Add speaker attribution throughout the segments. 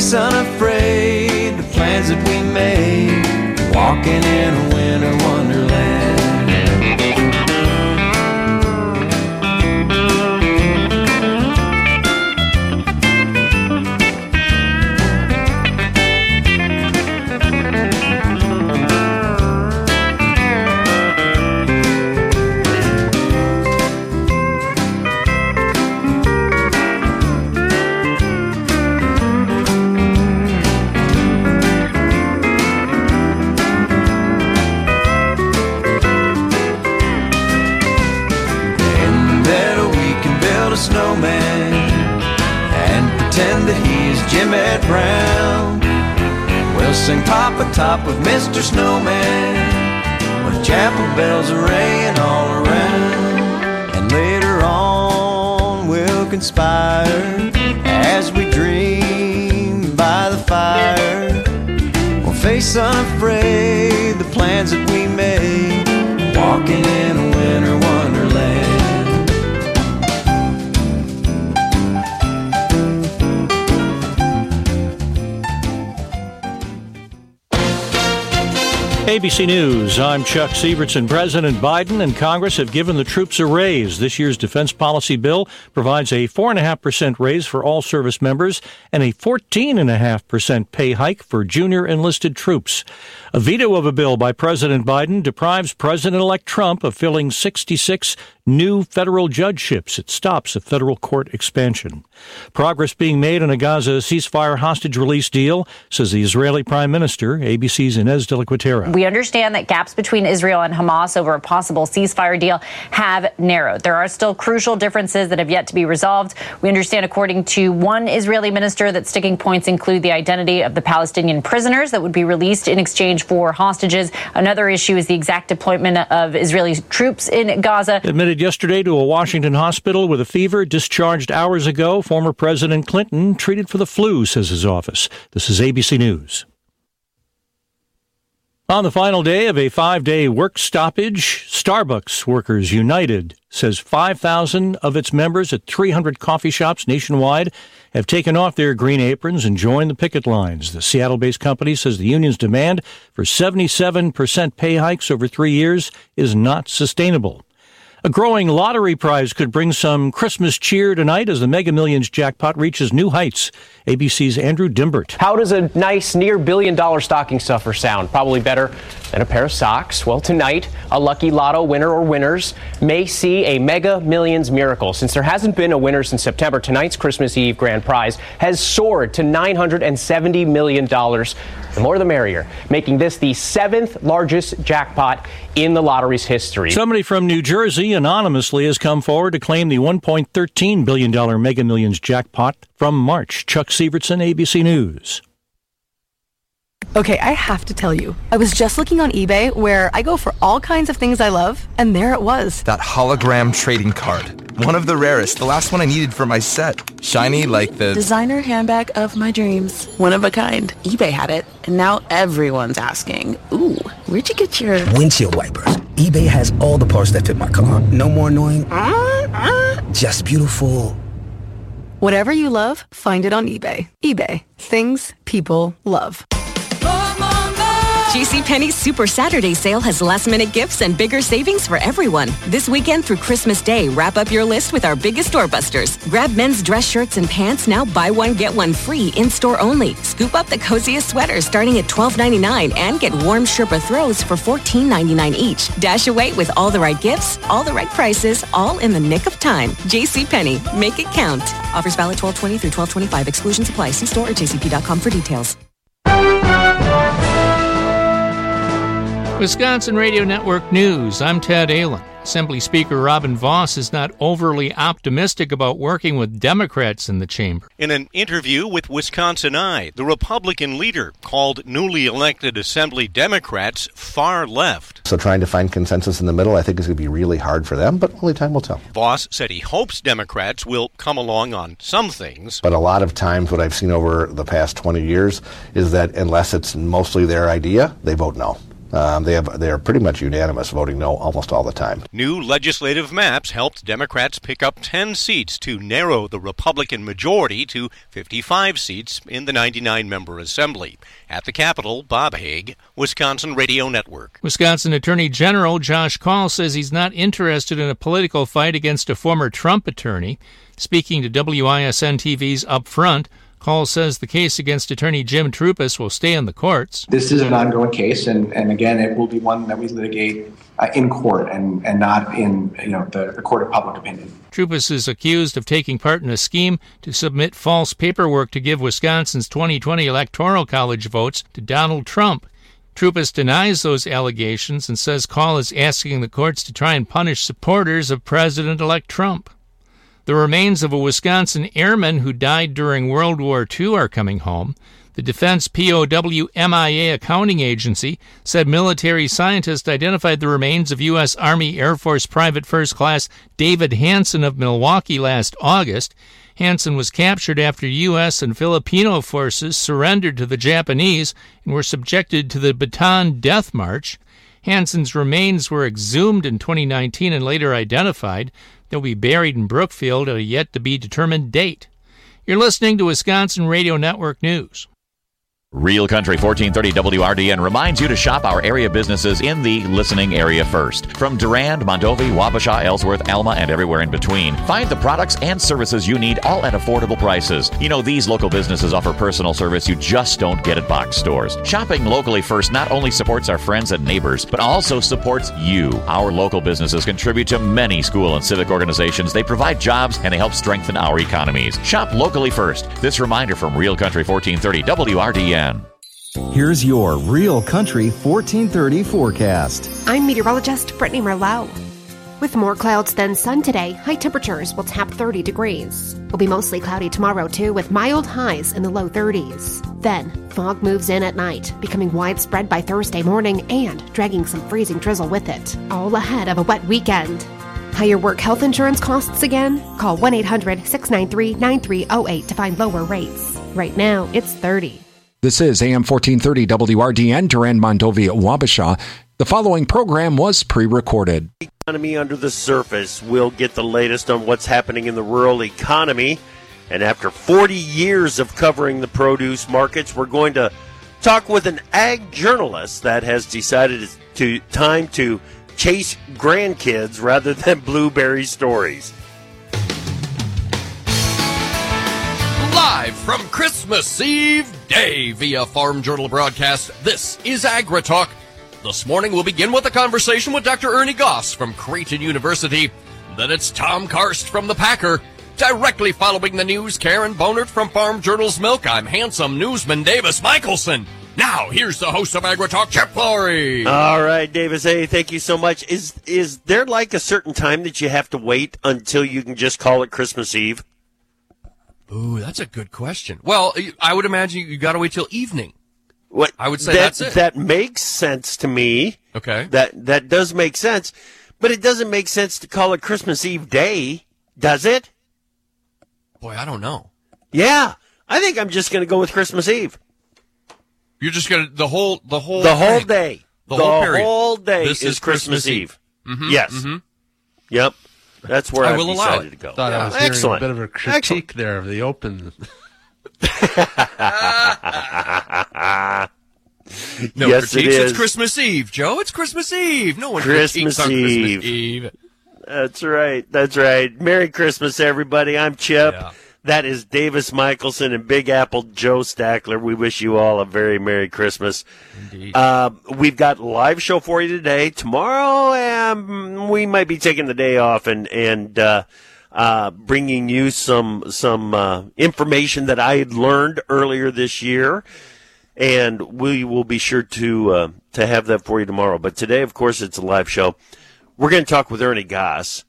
Speaker 1: face unafraid the plans that we made, walking in a winter wonderland. Snowman and pretend that he's Jim Ed Brown. We'll sing Papa Top with Mr. Snowman with chapel bells ringing all around. And later on we'll conspire as we dream by the fire. We'll face unafraid the plans that we made, walking in a winter wonderland.
Speaker 2: ABC News, I'm Chuck Sievertson. President Biden and Congress have given the troops a raise. This year's defense policy bill provides a 4.5% raise for all service members and a 14.5% pay hike for junior enlisted troops. A veto of a bill by President Biden deprives President-elect Trump of filling 66 new federal judgeships. It stops a federal court expansion. Progress being made on a Gaza ceasefire hostage release deal, says the Israeli Prime Minister. ABC's Inez de la Cuetera.
Speaker 3: We understand that gaps between Israel and Hamas over a possible ceasefire deal have narrowed. There are still crucial differences that have yet to be resolved. We understand, according to one Israeli minister, that sticking points include the identity of the Palestinian prisoners that would be released in exchange for hostages. Another issue is the exact deployment of Israeli troops in Gaza.
Speaker 2: Admitted yesterday to a Washington hospital with a fever, discharged hours ago. Former President Clinton treated for the flu, says his office. This is ABC News. On the final day of a 5-day work stoppage, Starbucks Workers United says 5,000 of its members at 300 coffee shops nationwide have taken off their green aprons and joined the picket lines. The Seattle-based company says the union's demand for 77% pay hikes over 3 years is not sustainable. A growing lottery prize could bring some Christmas cheer tonight as the Mega Millions jackpot reaches new heights. ABC's Andrew Dimbert.
Speaker 4: How does a nice near billion-dollar stocking stuffer sound? Probably better than a pair of socks. Well, tonight, a lucky lotto winner or winners may see a Mega Millions miracle. Since there hasn't been a winner since September, tonight's Christmas Eve grand prize has soared to $970 million. The more the merrier, making this the 7th largest jackpot in the lottery's history.
Speaker 2: Somebody from New Jersey anonymously has come forward to claim the $1.13 billion Mega Millions jackpot from March. Chuck Sievertson, ABC News.
Speaker 5: Okay, I have to tell you, I was just looking on eBay where I go for all kinds of things I love, and there it was.
Speaker 6: That hologram trading card. One of the rarest, the last one I needed for my set. Shiny like the
Speaker 7: designer handbag of my dreams. One of a kind. eBay had it, and now everyone's asking, ooh, where'd you get your
Speaker 8: windshield wipers? eBay has all the parts that fit my car. No more annoying, just beautiful.
Speaker 5: Whatever you love, find it on eBay. eBay. Things people love.
Speaker 9: JCPenney's Super Saturday sale has last-minute gifts and bigger savings for everyone. This weekend through Christmas Day, wrap up your list with our biggest doorbusters. Grab men's dress shirts and pants, now buy one, get one free, in-store only. Scoop up the coziest sweaters starting at $12.99 and get warm Sherpa throws for $14.99 each. Dash away with all the right gifts, all the right prices, all in the nick of time. JCPenney, make it count. Offers valid 12/20 through 12/25. Exclusions apply. See store or jcp.com for details.
Speaker 10: Wisconsin Radio Network News, I'm Ted Allen. Assembly Speaker Robin Vos is not overly optimistic about working with Democrats in the chamber.
Speaker 11: In an interview with Wisconsin Eye, the Republican leader called newly elected Assembly Democrats far left.
Speaker 12: So trying to find consensus in the middle, I think, is going to be really hard for them, but only time will tell.
Speaker 11: Vos said he hopes Democrats will come along on some things.
Speaker 12: But a lot of times what I've seen over the past 20 years is that unless it's mostly their idea, they vote no. They are pretty much unanimous, voting no almost all the time.
Speaker 11: New legislative maps helped Democrats pick up 10 seats to narrow the Republican majority to 55 seats in the 99-member assembly. At the Capitol, Bob Haig, Wisconsin Radio Network.
Speaker 10: Wisconsin Attorney General Josh Kaul says he's not interested in a political fight against a former Trump attorney. Speaking to WISN-TV's Up Front, Kaul says the case against attorney Jim Troupis will stay in the courts.
Speaker 13: This is an ongoing case, and again, it will be one that we litigate in court and not in the court of public opinion.
Speaker 10: Troupis is accused of taking part in a scheme to submit false paperwork to give Wisconsin's 2020 Electoral College votes to Donald Trump. Troupis denies those allegations and says Kaul is asking the courts to try and punish supporters of President-elect Trump. The remains of a Wisconsin airman who died during World War II are coming home. The Defense POW MIA accounting agency said military scientists identified the remains of U.S. Army Air Force Private First Class David Hansen of Milwaukee last August. Hansen was captured after U.S. and Filipino forces surrendered to the Japanese and were subjected to the Bataan Death March. Hansen's remains were exhumed in 2019 and later identified. They'll be buried in Brookfield at a yet-to-be-determined date. You're listening to Wisconsin Radio Network News.
Speaker 14: Real Country 1430 WRDN reminds you to shop our area businesses in the listening area first. From Durand, Mondovi, Wabasha, Ellsworth, Alma, and everywhere in between. Find the products and services you need, all at affordable prices. You know, these local businesses offer personal service you just don't get at box stores. Shopping locally first not only supports our friends and neighbors, but also supports you. Our local businesses contribute to many school and civic organizations. They provide jobs, and they help strengthen our economies. Shop locally first. This reminder from Real Country 1430 WRDN.
Speaker 15: Here's your Real Country 1430 forecast.
Speaker 16: I'm meteorologist Brittany Merlot. With more clouds than sun today, high temperatures will tap 30 degrees. It'll be mostly cloudy tomorrow, too, with mild highs in the low 30s. Then, fog moves in at night, becoming widespread by Thursday morning and dragging some freezing drizzle with it, all ahead of a wet weekend. Higher work health insurance costs again? Call 1-800-693-9308 to find lower rates. Right now, it's 30.
Speaker 17: This is AM 1430 WRDN, Durand, Mondovi, Wabasha. The following program was pre-recorded.
Speaker 18: Economy under the surface. We'll get the latest on what's happening in the rural economy. And after 40 years of covering the produce markets, we're going to talk with an ag journalist that has decided it's time to chase grandkids rather than blueberry stories.
Speaker 19: Live from Christmas Eve Day via Farm Journal broadcast, this is AgriTalk. This morning we'll begin with a conversation with Dr. Ernie Goss from Creighton University. Then it's Tom Karst from The Packer. Directly following the news, Karen Bonert from Farm Journal's Milk. I'm handsome newsman Davis Michelson. Now, here's the host of AgriTalk, Chip Flory.
Speaker 18: All right, Davis. Hey, thank you so much. Is there like a certain time that you have to wait until you can just call it Christmas Eve?
Speaker 19: Ooh, that's a good question. Well, I would imagine you got to wait till evening.
Speaker 18: What
Speaker 19: I would say that's it.
Speaker 18: That makes sense to me.
Speaker 19: Okay.
Speaker 18: That does make sense, but it doesn't make sense to call it Christmas Eve Day, does it?
Speaker 19: Boy, I don't know.
Speaker 18: Yeah, I think I'm just going to go with Christmas Eve.
Speaker 19: You're just going to the whole
Speaker 18: day.
Speaker 19: The whole period.
Speaker 18: Whole day
Speaker 19: this
Speaker 18: is Christmas Eve.
Speaker 19: Mm-hmm.
Speaker 18: Yes.
Speaker 19: Mm-hmm.
Speaker 18: Yep. That's where I
Speaker 19: will allow
Speaker 18: decided
Speaker 19: it.
Speaker 18: to go.
Speaker 20: Thought I was hearing a bit of a critique there of the open.
Speaker 19: No
Speaker 18: yes,
Speaker 19: critiques.
Speaker 18: it is.
Speaker 19: It's Christmas Eve, Joe. It's Christmas Eve. No one
Speaker 18: Christmas
Speaker 19: critiques on
Speaker 18: Eve.
Speaker 19: Christmas Eve.
Speaker 18: That's right. That's right. Merry Christmas, everybody. I'm Chip.
Speaker 19: Yeah.
Speaker 18: That is Davis Michelson and Big Apple Joe Stackler. We wish you all a very Merry Christmas.
Speaker 19: Indeed.
Speaker 18: We've got a live show for you today. Tomorrow, we might be taking the day off and bringing you some information that I had learned earlier this year. And we will be sure to have that for you tomorrow. But today, of course, it's a live show. We're going to talk with Ernie Goss.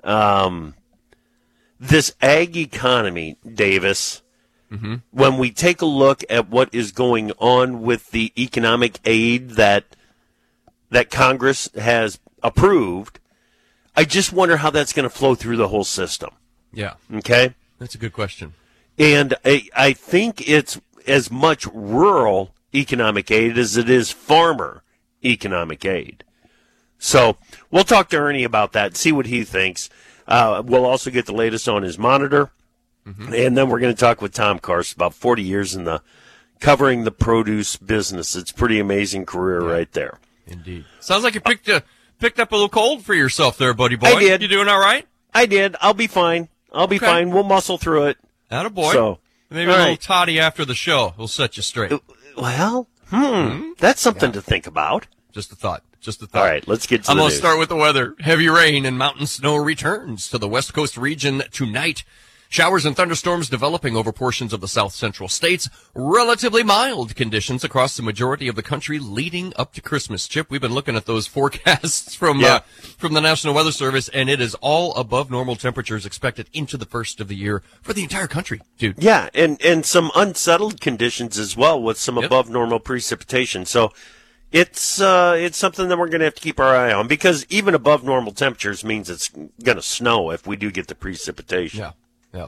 Speaker 18: This ag economy, Davis, when we take a look at what is going on with the economic aid that Congress has approved, I just wonder how that's going to flow through the whole system.
Speaker 19: Yeah.
Speaker 18: Okay?
Speaker 19: That's a good question.
Speaker 18: And I think it's as much rural economic aid as it is farmer economic aid. So we'll talk to Ernie about that, see what he thinks. We'll also get the latest on his monitor. Mm-hmm. And then we're going to talk with Tom Karst, about 40 years in covering the produce business. It's a pretty amazing career right there.
Speaker 19: Indeed. Sounds like you picked up a little cold for yourself there, buddy boy.
Speaker 18: I did.
Speaker 19: You doing all right?
Speaker 18: I did. I'll be fine. Fine. We'll muscle through it.
Speaker 19: Attaboy.
Speaker 18: So,
Speaker 19: maybe a little toddy after the show will set you straight.
Speaker 18: Well, that's something to think about.
Speaker 19: Just a thought.
Speaker 18: All right, let's get to
Speaker 19: I'm
Speaker 18: the
Speaker 19: going
Speaker 18: news.
Speaker 19: to start with the weather. Heavy rain and mountain snow returns to the West Coast region tonight. Showers and thunderstorms developing over portions of the south central states. Relatively mild conditions across the majority of the country leading up to Christmas. Chip, we've been looking at those forecasts from the National Weather Service, and it is all above normal temperatures expected into the first of the year for the entire country, dude.
Speaker 18: Yeah, and some unsettled conditions as well with some above normal precipitation. So it's something that we're going to have to keep our eye on, because even above normal temperatures means it's going to snow if we do get the precipitation.
Speaker 19: Yeah.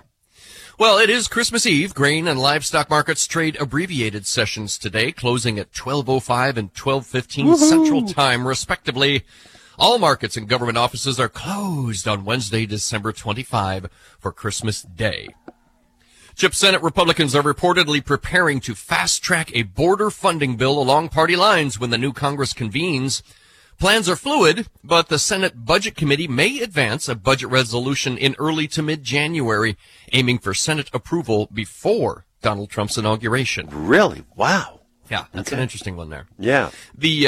Speaker 19: Well, it is Christmas Eve. Grain and livestock markets trade abbreviated sessions today, closing at 12:05 and 12:15 Central Time, respectively. All markets and government offices are closed on Wednesday, December 25 for Christmas Day. Chip, Senate Republicans are reportedly preparing to fast-track a border funding bill along party lines when the new Congress convenes. Plans are fluid, but the Senate Budget Committee may advance a budget resolution in early to mid-January, aiming for Senate approval before Donald Trump's inauguration.
Speaker 18: Really? Wow.
Speaker 19: Yeah, that's an interesting one there.
Speaker 18: Yeah.
Speaker 19: The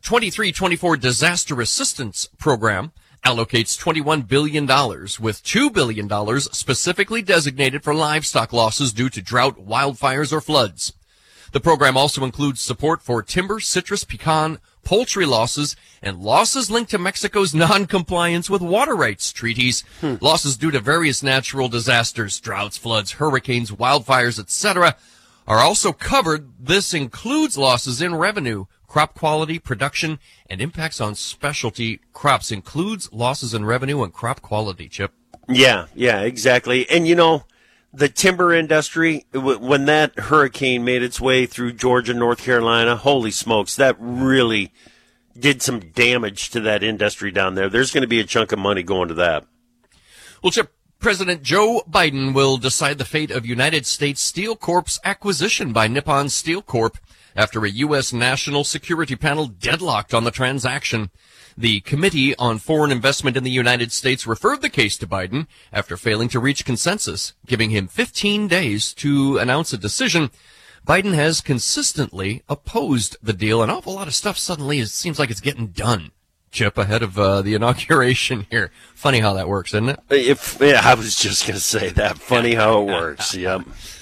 Speaker 19: 23-24 Disaster Assistance Program allocates $21 billion, with $2 billion specifically designated for livestock losses due to drought, wildfires, or floods. The program also includes support for timber, citrus, pecan, poultry losses, and losses linked to Mexico's non-compliance with water rights treaties. Losses due to various natural disasters, droughts, floods, hurricanes, wildfires, etc., are also covered. This includes losses in revenue, crop quality, production, and impacts on specialty crops. Includes losses in revenue and crop quality, Chip.
Speaker 18: Yeah, exactly. And the timber industry, when that hurricane made its way through Georgia, North Carolina, holy smokes, that really did some damage to that industry down there. There's going to be a chunk of money going to that.
Speaker 19: Well, Chip, President Joe Biden will decide the fate of United States Steel Corp's acquisition by Nippon Steel Corp after a U.S. national security panel deadlocked on the transaction. The Committee on Foreign Investment in the United States referred the case to Biden after failing to reach consensus, giving him 15 days to announce a decision. Biden has consistently opposed the deal. An awful lot of stuff suddenly seems like it's getting done, Chip, ahead of the inauguration here. Funny how that works, isn't it?
Speaker 18: I was just going to say that. Funny how it works, yep.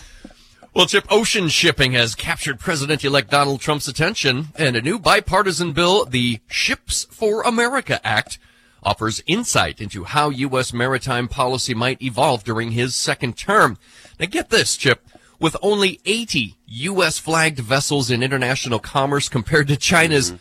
Speaker 19: Well, Chip, ocean shipping has captured President-elect Donald Trump's attention, and a new bipartisan bill, the Ships for America Act, offers insight into how U.S. maritime policy might evolve during his second term. Now get this, Chip, with only 80 U.S.-flagged vessels in international commerce compared to China's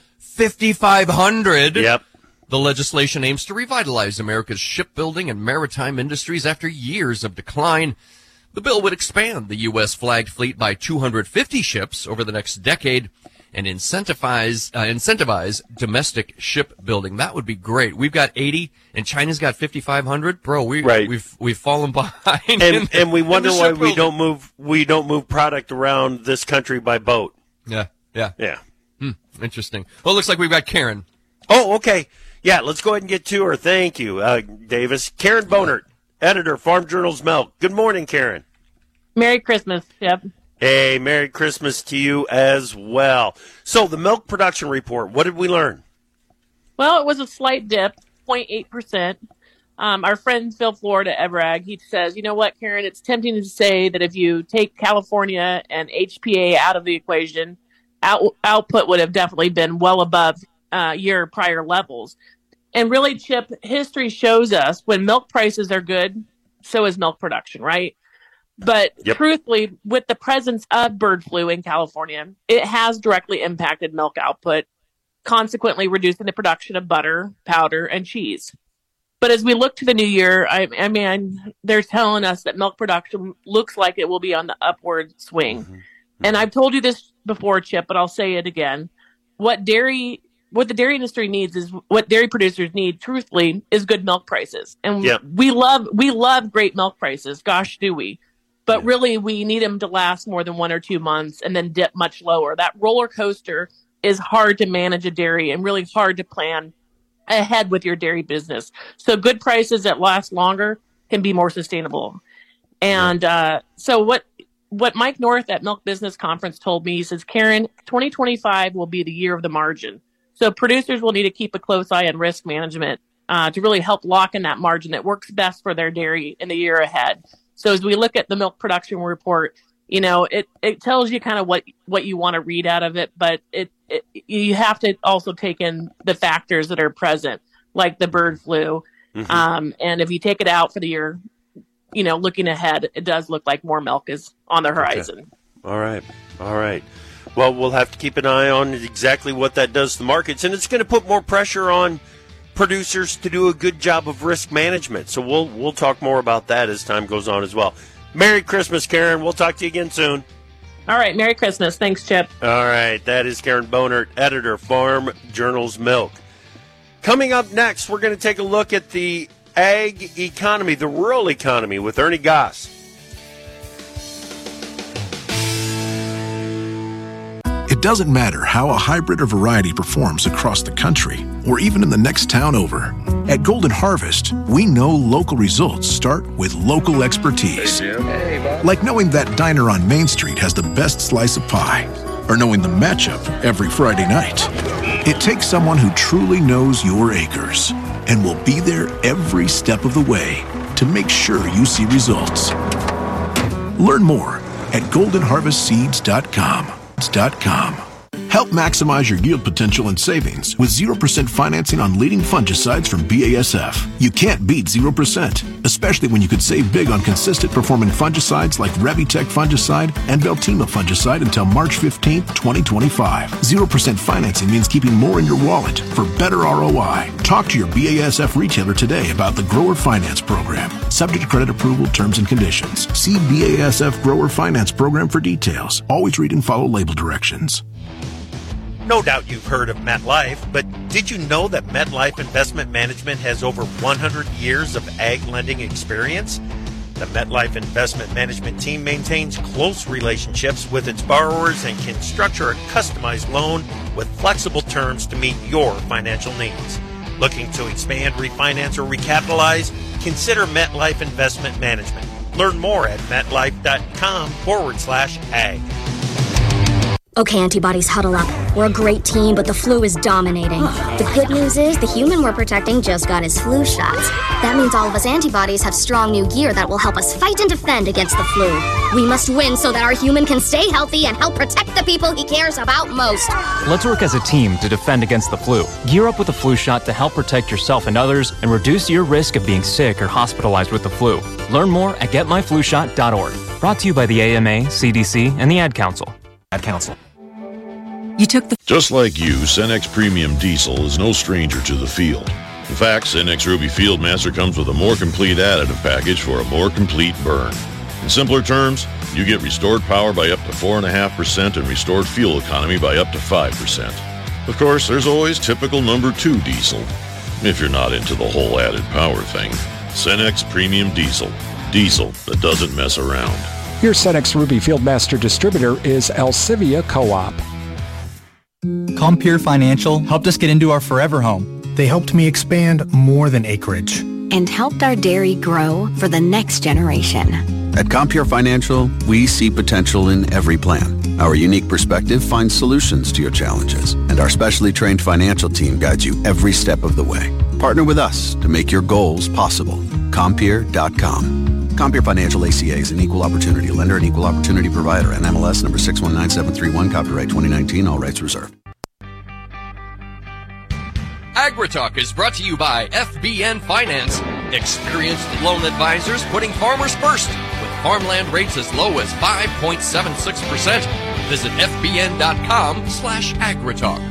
Speaker 19: 5,500, the legislation aims to revitalize America's shipbuilding and maritime industries after years of decline. The bill would expand the U.S. flagged fleet by 250 ships over the next decade and incentivize domestic shipbuilding. That would be great. We've got 80 and China's got 5,500. Bro, we've fallen behind.
Speaker 18: And we wonder why we don't move product around this country by boat.
Speaker 19: Yeah. Interesting. Well, it looks like we've got Karen.
Speaker 18: Oh, okay. Yeah, let's go ahead and get to her. Thank you, Davis. Karen Bonert, editor, Farm Journal's Milk. Good morning, Karen.
Speaker 21: Merry Christmas. Yep.
Speaker 18: Hey, Merry Christmas to you as well. So the milk production report, what did we learn?
Speaker 21: Well, it was a slight dip, 0.8%. Our friend Phil Florida at Ebrag, he says, you know what, Karen, it's tempting to say that if you take California and HPA out of the equation, output would have definitely been well above year prior levels. And really, Chip, history shows us when milk prices are good, so is milk production, right? But truthfully, with the presence of bird flu in California, it has directly impacted milk output, consequently reducing the production of butter, powder, and cheese. But as we look to the new year, I mean, they're telling us that milk production looks like it will be on the upward swing. And I've told you this before, Chip, but I'll say it again. What dairy what the dairy industry needs is what dairy producers need, truthfully, is good milk prices. And we love great milk prices. Gosh, do we? But really, we need them to last more than 1 or 2 months and then dip much lower. That roller coaster is hard to manage a dairy and really hard to plan ahead with your dairy business. So good prices that last longer can be more sustainable. And so what Mike North at Milk Business Conference told me, he says, Karen, 2025 will be the year of the margin. So producers will need to keep a close eye on risk management to really help lock in that margin that works best for their dairy in the year ahead. So as we look at the milk production report, it tells you kind of what you want to read out of it, but you have to also take in the factors that are present, like the bird flu. Mm-hmm. And if you take it out for the year, looking ahead, it does look like more milk is on the horizon.
Speaker 18: Okay. All right. Well, we'll have to keep an eye on exactly what that does to the markets, and it's going to put more pressure on producers to do a good job of risk management. So we'll talk more about that as time goes on as well. Merry Christmas, Karen. We'll talk to you again soon.
Speaker 21: All right. Merry Christmas. Thanks, Chip.
Speaker 18: All right. That is Karen Bohnert, editor, Farm Journal's Milk. Coming up next, we're going to take a look at the ag economy, the rural economy, with Ernie Goss.
Speaker 1: It doesn't matter how a hybrid or variety performs across the country, or even in the next town over. At Golden Harvest, we know local results start with local expertise. Like knowing that diner on Main Street has the best slice of pie, or knowing the matchup every Friday night. It takes someone who truly knows your acres and will be there every step of the way to make sure you see results. Learn more at goldenharvestseeds.com. Help maximize your yield potential and savings with 0% financing on leading fungicides from BASF. You can't beat 0%, especially when you could save big on consistent performing fungicides like Revitec fungicide and Veltima fungicide until March 15, 2025. 0% financing means keeping more in your wallet for better ROI. Talk to your BASF retailer today about the Grower Finance Program. Subject to credit approval, terms and conditions. See BASF Grower Finance Program for details. Always read and follow label directions.
Speaker 18: No doubt you've heard of MetLife, but did you know that MetLife Investment Management has over 100 years of ag lending experience? The MetLife Investment Management team maintains close relationships with its borrowers and can structure a customized loan with flexible terms to meet your financial needs. Looking to expand, refinance, or recapitalize? Consider MetLife Investment Management. Learn more at metlife.com/ag.
Speaker 22: Okay, antibodies, huddle up. We're a great team, but the flu is dominating. The good news is the human we're protecting just got his flu shot. That means all of us antibodies have strong new gear that will help us fight and defend against the flu. We must win so that our human can stay healthy and help protect the people he cares about most.
Speaker 23: Let's work as a team to defend against the flu. Gear up with a flu shot to help protect yourself and others and reduce your risk of being sick or hospitalized with the flu. Learn more at getmyflushot.org. Brought to you by the AMA, CDC, and the Ad Council.
Speaker 24: Ad Council.
Speaker 22: You took the...
Speaker 25: Just like you, Cenex Premium Diesel is no stranger to the field. In fact, Cenex Ruby Fieldmaster comes with a more complete additive package for a more complete burn. In simpler terms, you get restored power by up to 4.5% and restored fuel economy by up to 5%. Of course, there's always typical number 2 diesel, if you're not into the whole added power thing. Cenex Premium Diesel. Diesel that doesn't mess around.
Speaker 17: Your Cenex Ruby Fieldmaster distributor is Alcivia Co-op.
Speaker 26: Compeer Financial helped us get into our forever home.
Speaker 27: They helped me expand more than acreage.
Speaker 28: And helped our dairy grow for the next generation.
Speaker 29: At Compeer Financial, we see potential in every plan. Our unique perspective finds solutions to your challenges. And our specially trained financial team guides you every step of the way. Partner with us to make your goals possible. Compeer.com. Compeer Financial ACA is an equal opportunity lender and equal opportunity provider. NMLS number 619731, copyright 2019, all rights reserved.
Speaker 19: AgriTalk is brought to you by FBN Finance. Experienced loan advisors putting farmers first with farmland rates as low as 5.76%. Visit fbn.com/agritalk.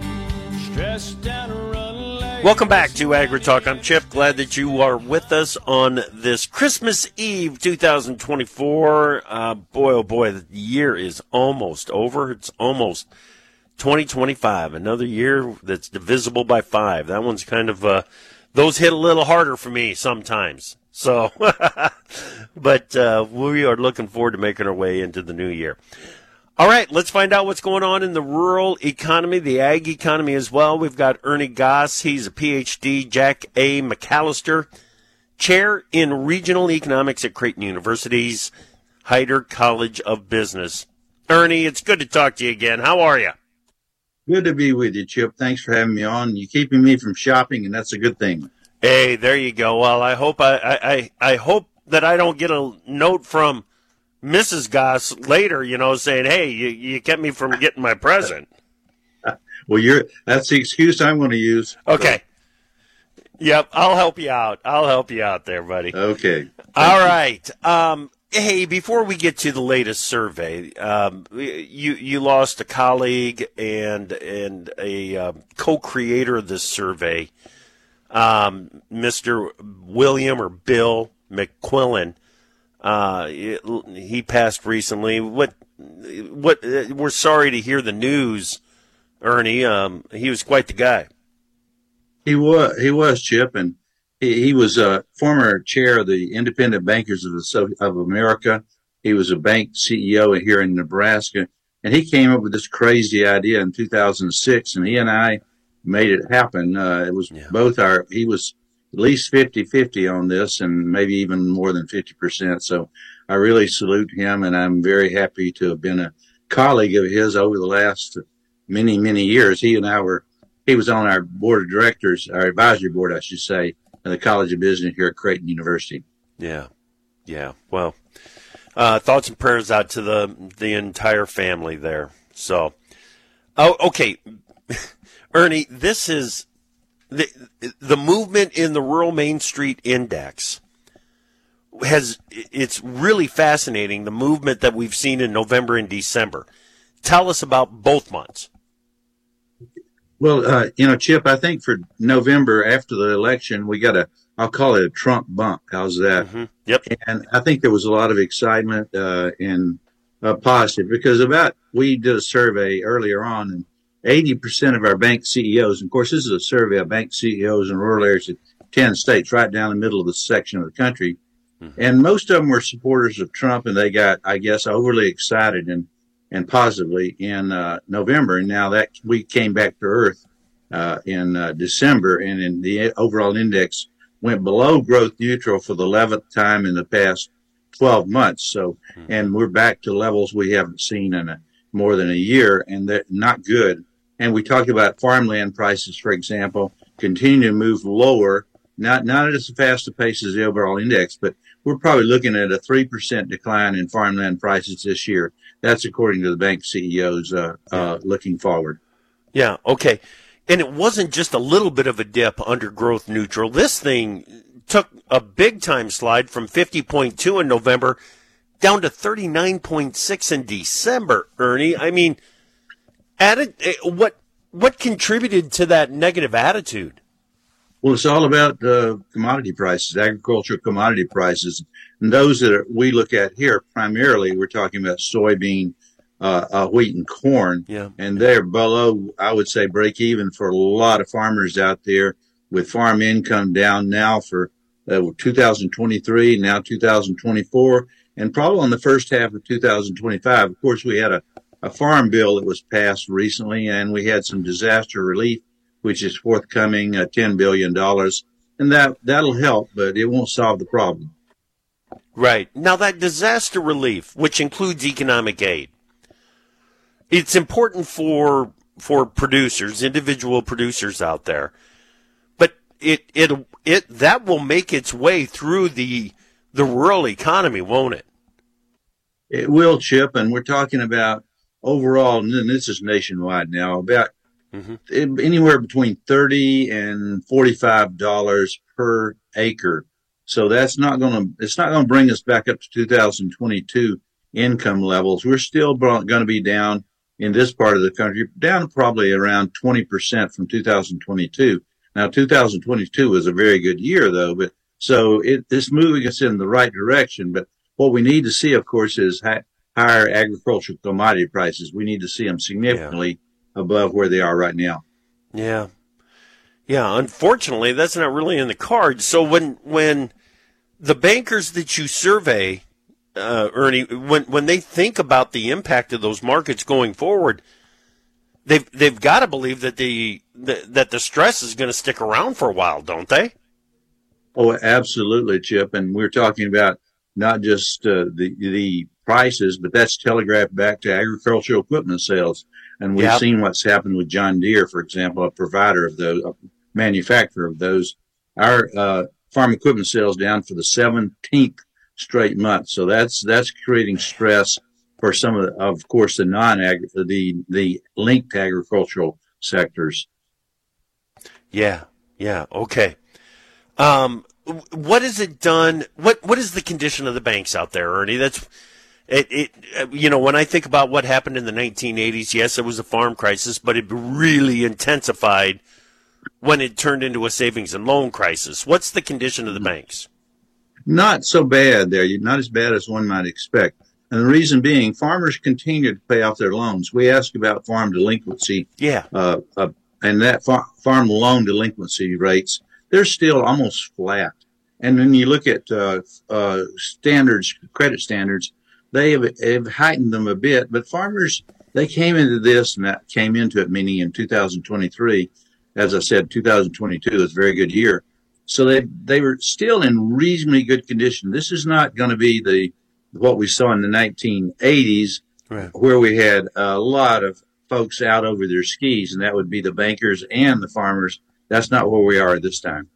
Speaker 18: Welcome back to AgriTalk. I'm Chip. Glad that you are with us on this Christmas Eve 2024. Boy, oh boy, the year is almost over. It's almost 2025, another year that's divisible by 5. That one's kind of, those hit a little harder for me sometimes. So, but we are looking forward to making our way into the new year. All right, let's find out what's going on in the rural economy, the ag economy as well. We've got Ernie Goss. He's a PhD, Jack A. McAllister, chair in regional economics at Creighton University's Heider College of Business. Ernie, it's good to talk to you again. How are you?
Speaker 2: Good to be with you, Chip. Thanks for having me on. You're keeping me from shopping, and that's a good thing.
Speaker 18: Hey, there you go. Well, I hope I hope that I don't get a note from Mrs. Goss later, saying, "Hey, you kept me from getting my present."
Speaker 2: Well, that's the excuse I'm going to use.
Speaker 18: Okay. Yep, I'll help you out. I'll help you out there, buddy.
Speaker 2: Okay.
Speaker 18: All right. Hey, before we get to the latest survey, you lost a colleague and a co-creator of this survey, Mr. William or Bill McQuillan. He passed recently. What? We're sorry to hear the news, Ernie. He was quite the guy.
Speaker 2: He was Chip, and he was a former chair of the Independent Bankers of America. He was a bank CEO here in Nebraska, and he came up with this crazy idea in 2006, and he and I made it happen. It was he was at least 50-50 on this, and maybe even more than 50%. So I really salute him, and I'm very happy to have been a colleague of his over the last many, many years. He was on our board of directors, our advisory board, I should say, in the College of Business here at Creighton University.
Speaker 18: Yeah. Well, thoughts and prayers out to the entire family there. So, okay, Ernie, this is the movement in the Rural Main Street Index. It's really fascinating, the movement that we've seen in November and December. Tell us about both months.
Speaker 2: Well, Chip, I think for November after the election, we got I'll call it a Trump bump. How's that?
Speaker 18: Mm-hmm. Yep.
Speaker 2: And I think there was a lot of excitement and positive because we did a survey earlier on, and 80% of our bank CEOs, and of course, this is a survey of bank CEOs in rural areas in 10 states, right down the middle of the section of the country. Mm-hmm. And most of them were supporters of Trump, and they got, I guess, overly excited and positively in November. And now that we came back to earth in December, and in the overall index went below growth neutral for the 11th time in the past 12 months. So, and we're back to levels we haven't seen in more than a year, and they're not good. And we talked about farmland prices, for example, continue to move lower, not at as fast a pace as the overall index, but we're probably looking at a 3% decline in farmland prices this year. That's according to the bank CEOs looking forward.
Speaker 18: Yeah, okay. And it wasn't just a little bit of a dip under growth neutral. This thing took a big-time slide from 50.2 in November down to 39.6 in December, Ernie. I mean, what contributed to that negative attitude?
Speaker 2: Well, it's all about commodity prices, agricultural commodity prices. And those that we look at here, primarily, we're talking about soybean, wheat, and corn.
Speaker 18: Yeah.
Speaker 2: And they're below, I would say, break even for a lot of farmers out there, with farm income down now for 2023, now 2024, and probably in the first half of 2025. Of course, we had a farm bill that was passed recently, and we had some disaster relief, which is forthcoming, $10 billion. And that'll help, but it won't solve the problem.
Speaker 18: Right. Now, that disaster relief, which includes economic aid, it's important for producers, individual producers out there. But that will make its way through the rural economy, won't it?
Speaker 2: It will, Chip, and we're talking about overall, and this is nationwide now, about anywhere between $30 and $45 per acre. So it's not going to bring us back up to 2022 income levels. We're still going to be down in this part of the country, down probably around 20% from 2022. Now, 2022 was a very good year, though, but so it's moving us in the right direction. But what we need to see, of course, is higher agricultural commodity prices. We need to see them significantly above where they are right now.
Speaker 18: Yeah. Yeah, unfortunately, that's not really in the cards. So when the bankers that you survey, Ernie, when they think about the impact of those markets going forward, they've got to believe that the stress is going to stick around for a while, don't they?
Speaker 2: Oh, absolutely, Chip. And we're talking about not just the prices, but that's telegraphed back to agricultural equipment sales. And we've seen what's happened with John Deere, for example, a provider of those, a manufacturer of those. Our farm equipment sales down for the 17th straight month. So that's creating stress for some of course, the linked agricultural sectors.
Speaker 18: Yeah. Okay. What has it done? What is the condition of the banks out there, Ernie? That's it. When I think about what happened in the 1980s, yes, it was a farm crisis, but it really intensified when it turned into a savings and loan crisis. What's the condition of the banks?
Speaker 2: Not so bad there. Not as bad as one might expect. And the reason being, farmers continue to pay off their loans. We asked about farm delinquency.
Speaker 18: Yeah.
Speaker 2: And that farm loan delinquency rates, they're still almost flat. And when you look at standards, credit standards, they have heightened them a bit. But farmers, they came into this, and that came into it, meaning in 2023. As I said, 2022 was a very good year. So they were still in reasonably good condition. This is not going to be what we saw in the 1980s, right, where we had a lot of folks out over their skis, and that would be the bankers and the farmers. That's not where we are at this time.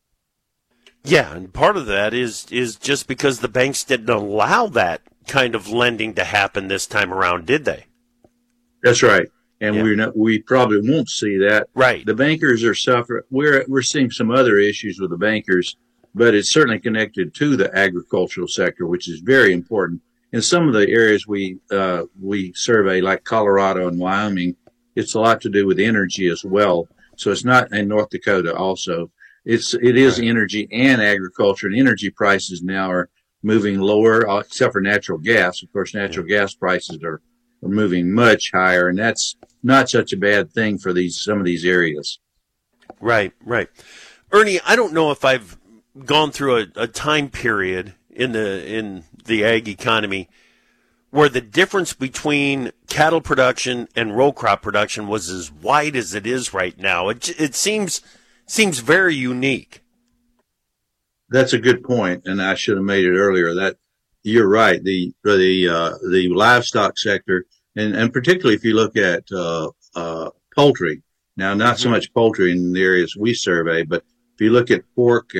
Speaker 18: Yeah, and part of that is just because the banks didn't allow that kind of lending to happen this time around, did they?
Speaker 2: That's right. And we probably won't see that.
Speaker 18: Right.
Speaker 2: The bankers are suffering. We're seeing some other issues with the bankers, but it's certainly connected to the agricultural sector, which is very important. In some of the areas we survey, like Colorado and Wyoming, it's a lot to do with energy as well. So it's not in North Dakota also. It is right. Energy and agriculture, and energy prices now are moving lower, except for natural gas. Of course, natural gas prices are moving much higher, and that's not such a bad thing for some of these areas.
Speaker 18: Right. Ernie, I don't know if I've gone through a time period in the ag economy where the difference between cattle production and row crop production was as wide as it is right now. It seems very unique.
Speaker 2: That's a good point, and I should have made it earlier. That you're right. The livestock sector, and particularly if you look at poultry. Now, not so much poultry in the areas we survey, but if you look at pork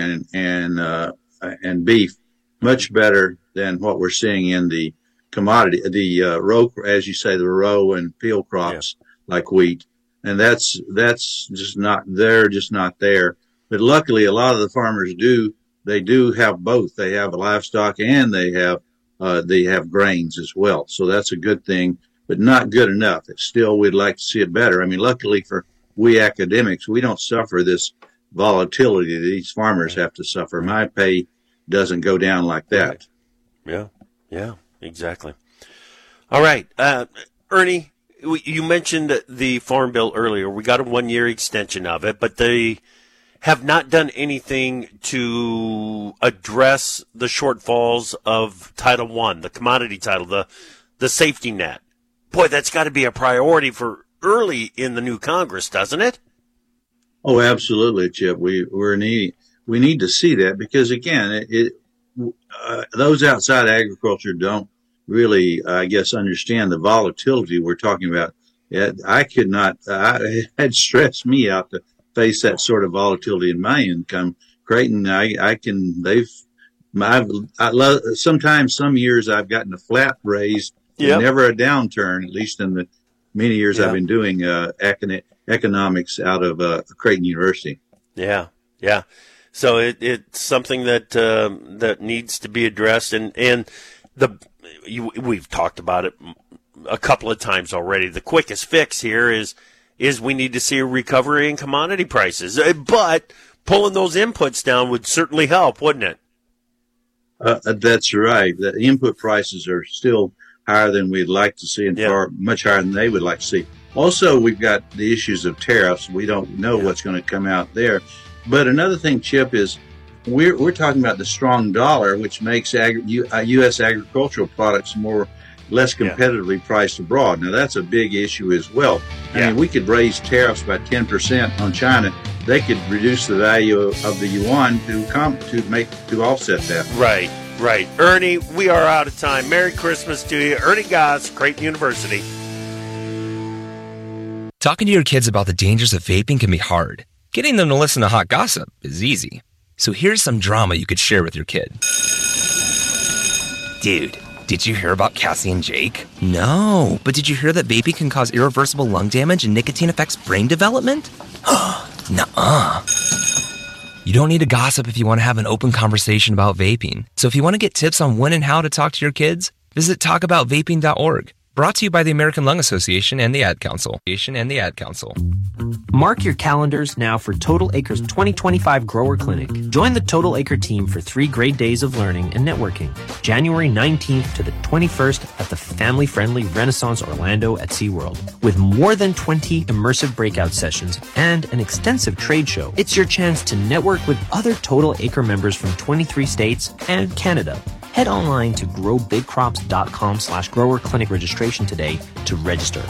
Speaker 2: and beef, much better than what we're seeing in the commodity, the row, as you say, the row and field crops like wheat, and that's just not. They're just not there. But luckily, a lot of the farmers do have both. They have livestock and they have grains as well. So that's a good thing, but not good enough. It's still, we'd like to see it better. I mean, luckily for we academics, we don't suffer this volatility that these farmers have to suffer. My pay doesn't go down like that.
Speaker 18: Yeah, exactly. All right. Ernie, you mentioned the Farm Bill earlier. We got a 1-year extension of it, but they have not done anything to address the shortfalls of Title I, the commodity title, the safety net. Boy, that's got to be a priority for early in the new Congress, doesn't it?
Speaker 2: Oh, absolutely, Chip. We need to see that because, again, those outside agriculture don't really, I guess, understand the volatility we're talking about. It had stressed me out to face that sort of volatility in my income. Creighton, sometimes some years I've gotten a flat raise, never a downturn, at least in the many years I've been doing economics out of Creighton University.
Speaker 18: Yeah. So it's something that needs to be addressed, and we've talked about it a couple of times already. The quickest fix here is we need to see a recovery in commodity prices, but pulling those inputs down would certainly help, wouldn't it?
Speaker 2: That's right. The input prices are still higher than we'd like to see and far much higher than they would like to see. Also, we've got the issues of tariffs. We don't know what's going to come out there. But another thing, Chip, is we're talking about the strong dollar, which makes U.S. agricultural products less competitively priced abroad. Now, that's a big issue as well. I mean, we could raise tariffs by 10% on China. They could reduce the value of the yuan to offset that.
Speaker 18: Right. Ernie, we are out of time. Merry Christmas to you. Ernie Goss, Creighton University.
Speaker 3: Talking to your kids about the dangers of vaping can be hard. Getting them to listen to hot gossip is easy. So here's some drama you could share with your kid. Dude, did you hear about Cassie and Jake? No, but did you hear that vaping can cause irreversible lung damage and nicotine affects brain development? Nuh-uh. You don't need to gossip if you want to have an open conversation about vaping. So if you want to get tips on when and how to talk to your kids, visit talkaboutvaping.org. Brought to you by the American Lung Association and the Ad Council.
Speaker 4: Mark your calendars now for Total Acre's 2025 Grower Clinic. Join the Total Acre team for 3 great days of learning and networking. January 19th to the 21st at the family-friendly Renaissance Orlando at SeaWorld. With more than 20 immersive breakout sessions and an extensive trade show, it's your chance to network with other Total Acre members from 23 states and Canada. Head online to growbigcrops.com/grower clinic registration today to register.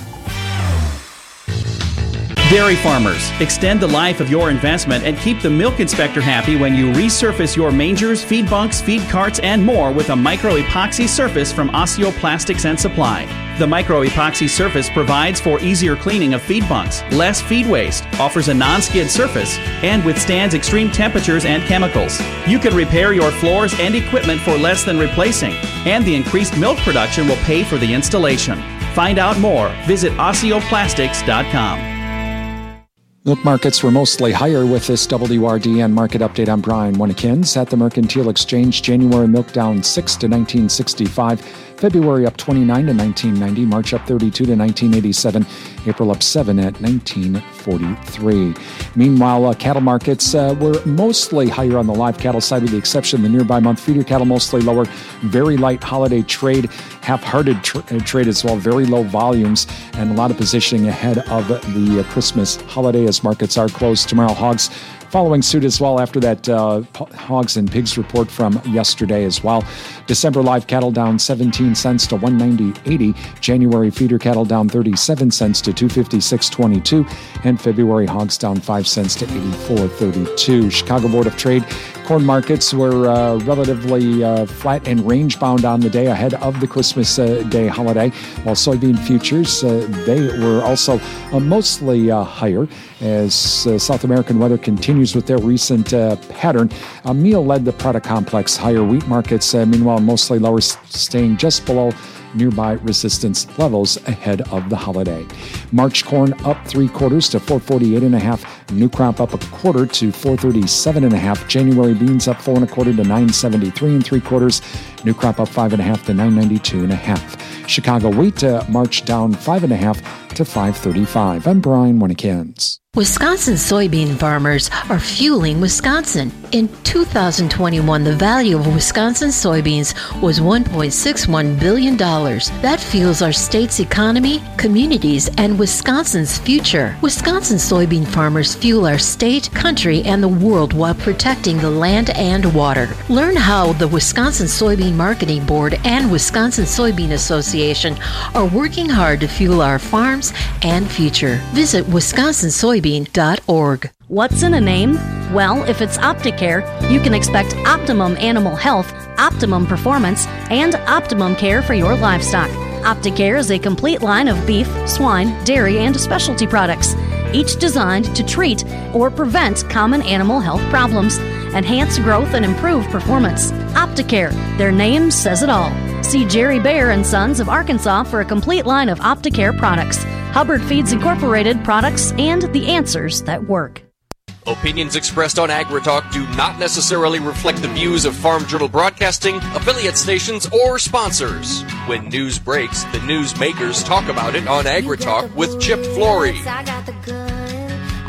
Speaker 5: Dairy farmers, extend the life of your investment and keep the milk inspector happy when you resurface your mangers, feed bunks, feed carts, and more with a micro-epoxy surface from Osteoplastics and Supply. The micro-epoxy surface provides for easier cleaning of feed bunks, less feed waste, offers a non-skid surface, and withstands extreme temperatures and chemicals. You can repair your floors and equipment for less than replacing, and the increased milk production will pay for the installation. Find out more. Visit Osteoplastics.com.
Speaker 17: Milk markets were mostly higher with this WRDN market update. I'm Brian Winnekins. At the Mercantile Exchange, January milk down 6 to 1965. February up 29 to 1990. March up 32 to 1987. April up 7 at 1943. Meanwhile, cattle markets were mostly higher on the live cattle side with the exception of the nearby month. Feeder cattle mostly lower. Very light holiday trade. Half-hearted trade as well. Very low volumes and a lot of positioning ahead of the Christmas holiday as markets are closed tomorrow. Hogs following suit as well after that hogs and pigs report from yesterday as well. December live cattle down 17 cents to 190.80. January feeder cattle down 37 cents to 256.22. And February hogs down 5 cents to 84.32. Chicago Board of Trade corn markets were relatively flat and range-bound on the day ahead of the Christmas Day holiday, while soybean futures, they were also mostly higher as South American weather continues with their recent pattern. Meal led the product complex higher. Wheat markets, meanwhile, mostly lower, staying just below nearby resistance levels ahead of the holiday. March corn up 3/4 to 448.5. New crop up 1/4 to 437.5. January beans up 4 1/4 to 973 3/4. New crop up 5.5 to 992.5. Chicago wheat March down 5.5 to 535. I'm Brian Winnekins.
Speaker 6: Wisconsin soybean farmers are fueling Wisconsin. In 2021, the value of Wisconsin soybeans was $1.61 billion. That fuels our state's economy, communities, and Wisconsin's future. Wisconsin soybean farmers fuel our state, country, and the world while protecting the land and water. Learn how the Wisconsin Soybean Marketing Board and Wisconsin Soybean Association are working hard to fuel our farms and future. Visit wisconsinsoybean.org.
Speaker 7: What's in a name? Well, if it's Opticare, you can expect optimum animal health, optimum performance, and optimum care for your livestock. Opticare is a complete line of beef, swine, dairy, and specialty products, each designed to treat or prevent common animal health problems, enhance growth, and improve performance. Opticare, their name says it all. See Jerry Bear and Sons of Arkansas for a complete line of Opticare products, Hubbard Feeds Incorporated products, and the answers that work.
Speaker 19: Opinions expressed on AgriTalk do not necessarily reflect the views of Farm Journal Broadcasting, affiliate stations, or sponsors. When news breaks, the news makers talk about it on AgriTalk with Chip Flory.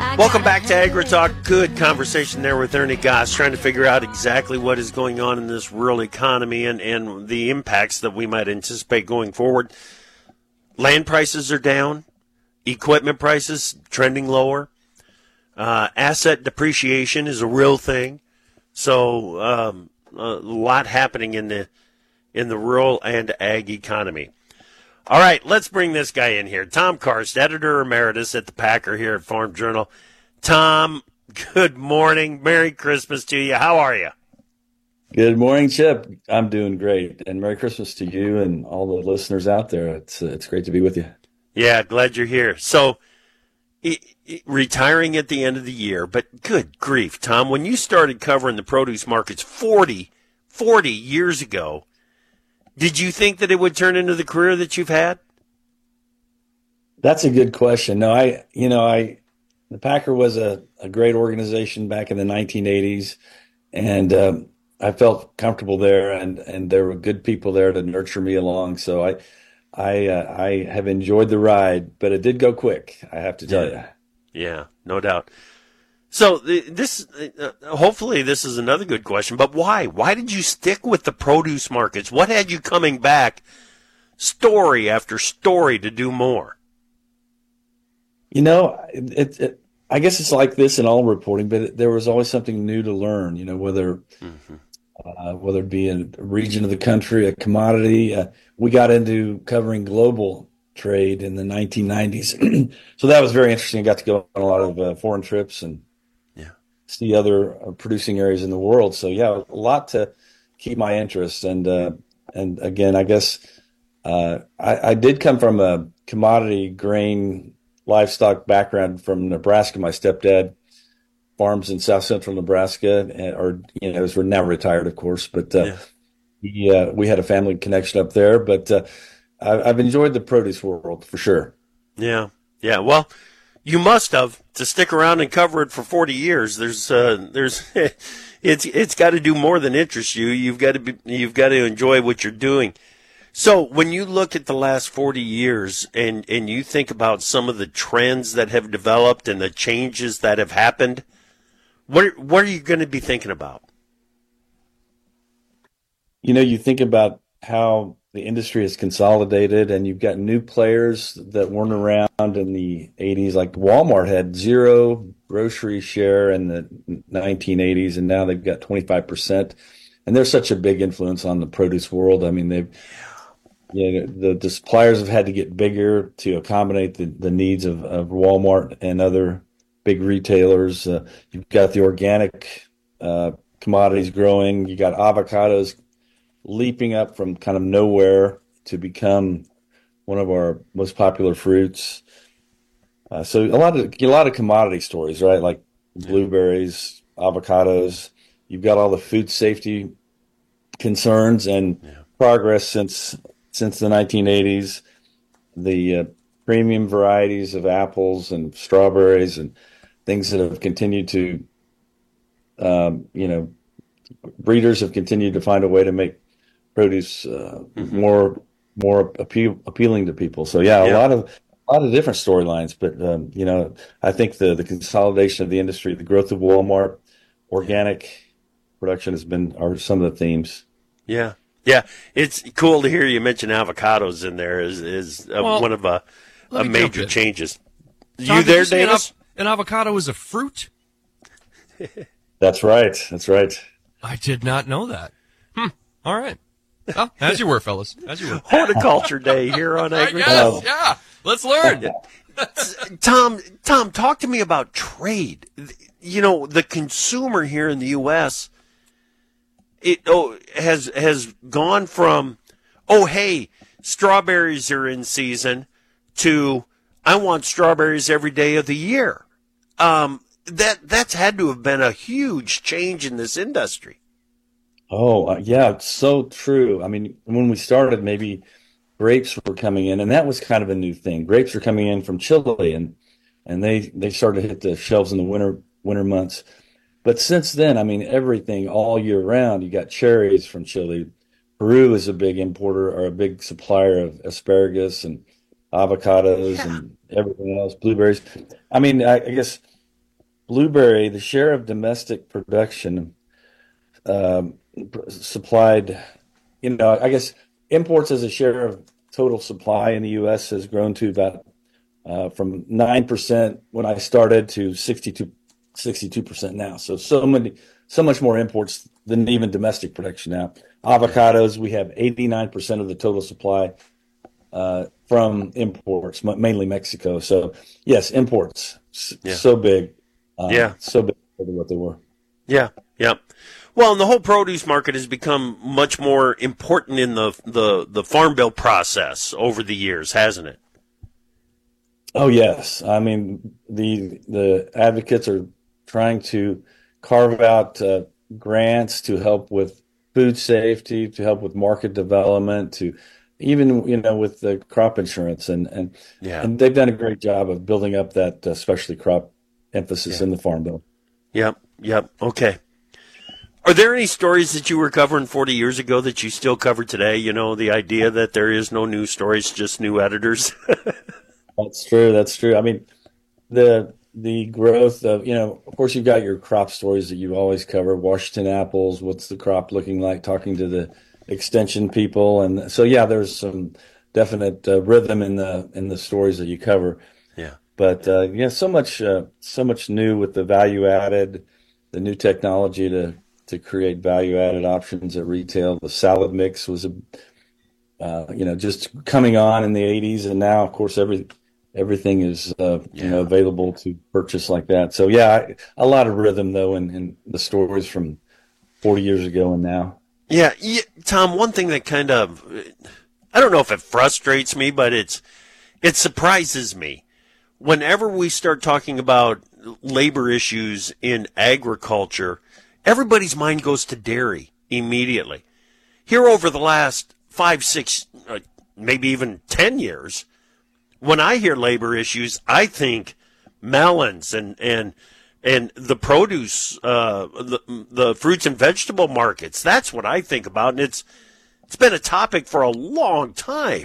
Speaker 18: Welcome back to AgriTalk. Good conversation there with Ernie Goss, trying to figure out exactly what is going on in this rural economy and the impacts that we might anticipate going forward. Land prices are down, equipment prices trending lower, asset depreciation is a real thing. So a lot happening in the rural and ag economy. All right, let's bring this guy in here. Tom Karst, editor emeritus at the Packer here at Farm Journal. Tom, good morning. Merry Christmas to you. How are you?
Speaker 8: Good morning, Chip. I'm doing great. And Merry Christmas to you and all the listeners out there. It's great to be with you.
Speaker 18: Yeah, glad you're here. So, retiring at the end of the year, but good grief, Tom, when you started covering the produce markets 40 years ago, did you think that it would turn into the career that you've had?
Speaker 8: That's a good question. No, the Packer was a great organization back in the 1980s, and I felt comfortable there, and there were good people there to nurture me along. So I have enjoyed the ride, but it did go quick, I have to tell you.
Speaker 18: Yeah, no doubt. So this, hopefully this is another good question, but why? Why did you stick with the produce markets? What had you coming back story after story to do more?
Speaker 8: I guess it's like this in all reporting, but there was always something new to learn, whether it be a region of the country, a commodity. We got into covering global trade in the 1990s. So that was very interesting. I got to go on a lot of foreign trips and see other producing areas in the world. So yeah, a lot to keep my interest. And again, I guess I did come from a commodity grain livestock background from Nebraska. My stepdad farms in South Central Nebraska, we're now retired, of course, but we had a family connection up there. But I've enjoyed the produce world for sure.
Speaker 18: Yeah. Well, you must have to stick around and cover it for 40 years. There's it's got to do more than interest you. You've got to enjoy what you're doing. So when you look at the last 40 years and you think about some of the trends that have developed and the changes that have happened, what are you going to be thinking about?
Speaker 8: You think about how the industry has consolidated, and you've got new players that weren't around in the 80s. Like Walmart had 0 grocery share in the 1980s, and now they've got 25%. And they're such a big influence on the produce world. I mean, the suppliers have had to get bigger to accommodate the needs of Walmart and other big retailers. You've got the organic commodities growing. You got avocados leaping up from kind of nowhere to become one of our most popular fruits. So a lot of commodity stories, right? Like blueberries, avocados. You've got all the food safety concerns and progress since the 1980s. The premium varieties of apples and strawberries and things that have continued to, breeders have continued to find a way to make produce more appealing to people. So a lot of different storylines, but I think the consolidation of the industry, the growth of Walmart, organic production are some of the themes.
Speaker 18: Yeah, it's cool to hear you mention avocados in there is one of a major changes.
Speaker 19: Tom,
Speaker 18: you there, Davis?
Speaker 19: An avocado is a fruit?
Speaker 8: That's right.
Speaker 19: I did not know that. All right. Well, as you were, fellas. As you were.
Speaker 18: Horticulture Day here on AgriTalk.
Speaker 19: Yes, yeah. Let's learn.
Speaker 18: Tom, talk to me about trade. The consumer here in the U.S. has gone from, hey, strawberries are in season, to I want strawberries every day of the year. That's had to have been a huge change in this industry.
Speaker 8: Oh, yeah, it's so true. I mean, when we started, maybe grapes were coming in, and that was kind of a new thing. Grapes were coming in from Chile, and they started to hit the shelves in the winter months. But since then, I mean, everything all year round. You got cherries from Chile. Peru is a big importer or a big supplier of asparagus and avocados and everything else, blueberries. I mean, I guess blueberry, the share of domestic production supplied, I guess imports as a share of total supply in the U.S. has grown to about from 9% when I started to 62% now. So much more imports than even domestic production now. Avocados, we have 89% of the total supply from imports, mainly Mexico. So yes, imports so big, so big compared to what they were.
Speaker 18: Yeah. Well, and the whole produce market has become much more important in the Farm Bill process over the years, hasn't it?
Speaker 8: Oh yes, I mean the advocates are trying to carve out grants to help with food safety, to help with market development, to even with the crop insurance, and they've done a great job of building up that specialty crop emphasis in the Farm Bill.
Speaker 18: Yep. Okay. Are there any stories that you were covering 40 years ago that you still cover today? The idea that there is no new stories, just new editors.
Speaker 8: That's true. I mean, the growth of, of course, you've got your crop stories that you always cover. Washington apples, what's the crop looking like? Talking to the extension people, and so there's some definite rhythm in the stories that you cover.
Speaker 18: Yeah.
Speaker 8: But so much new with the value added, the new technology to create value added options at retail. The salad mix was just coming on in the 80s, and now of course everything is available to purchase like that. So a lot of rhythm though in the stories from 40 years ago and now.
Speaker 18: Yeah, Tom, one thing that kind of, I don't know if it frustrates me, but it surprises me. Whenever we start talking about labor issues in agriculture, everybody's mind goes to dairy immediately. Here over the last 5, 6, maybe even 10 years, when I hear labor issues, I think melons and the produce, the fruits and vegetable markets. That's what I think about, and it's been a topic for a long time.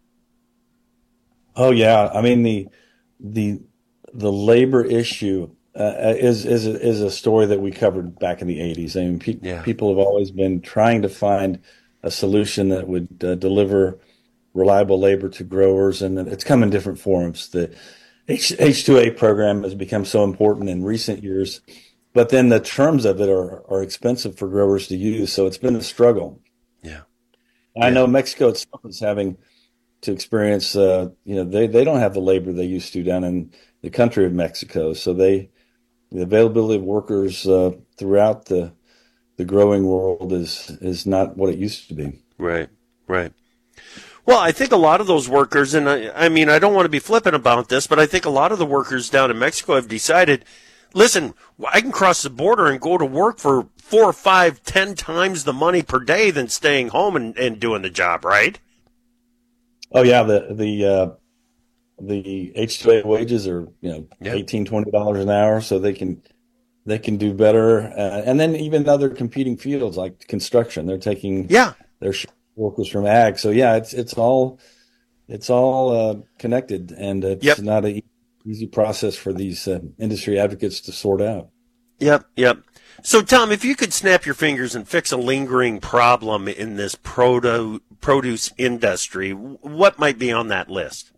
Speaker 8: Oh yeah, I mean the labor issue is a story that we covered back in the 80s. I mean, people have always been trying to find a solution that would deliver reliable labor to growers, and it's come in different forms. The H-2A program has become so important in recent years, but then the terms of it are expensive for growers to use, so it's been a struggle.
Speaker 18: Yeah.
Speaker 8: I know Mexico itself is having to experience, they don't have the labor they used to down in the country of Mexico, so the availability of workers throughout the growing world is not what it used to be.
Speaker 18: Right. Well, I think a lot of those workers, and I mean, I don't want to be flippant about this, but I think a lot of the workers down in Mexico have decided, listen, I can cross the border and go to work for 4, 5, 10 times the money per day than staying home and doing the job, right?
Speaker 8: Oh yeah, the H-2A wages are $18, $20 an hour, so they can do better, and then even other competing fields like construction, they're taking their workers from ag. So it's all connected, and it's not an easy process for these industry advocates to sort out.
Speaker 18: Yep. So Tom, if you could snap your fingers and fix a lingering problem in this produce industry, what might be on that list?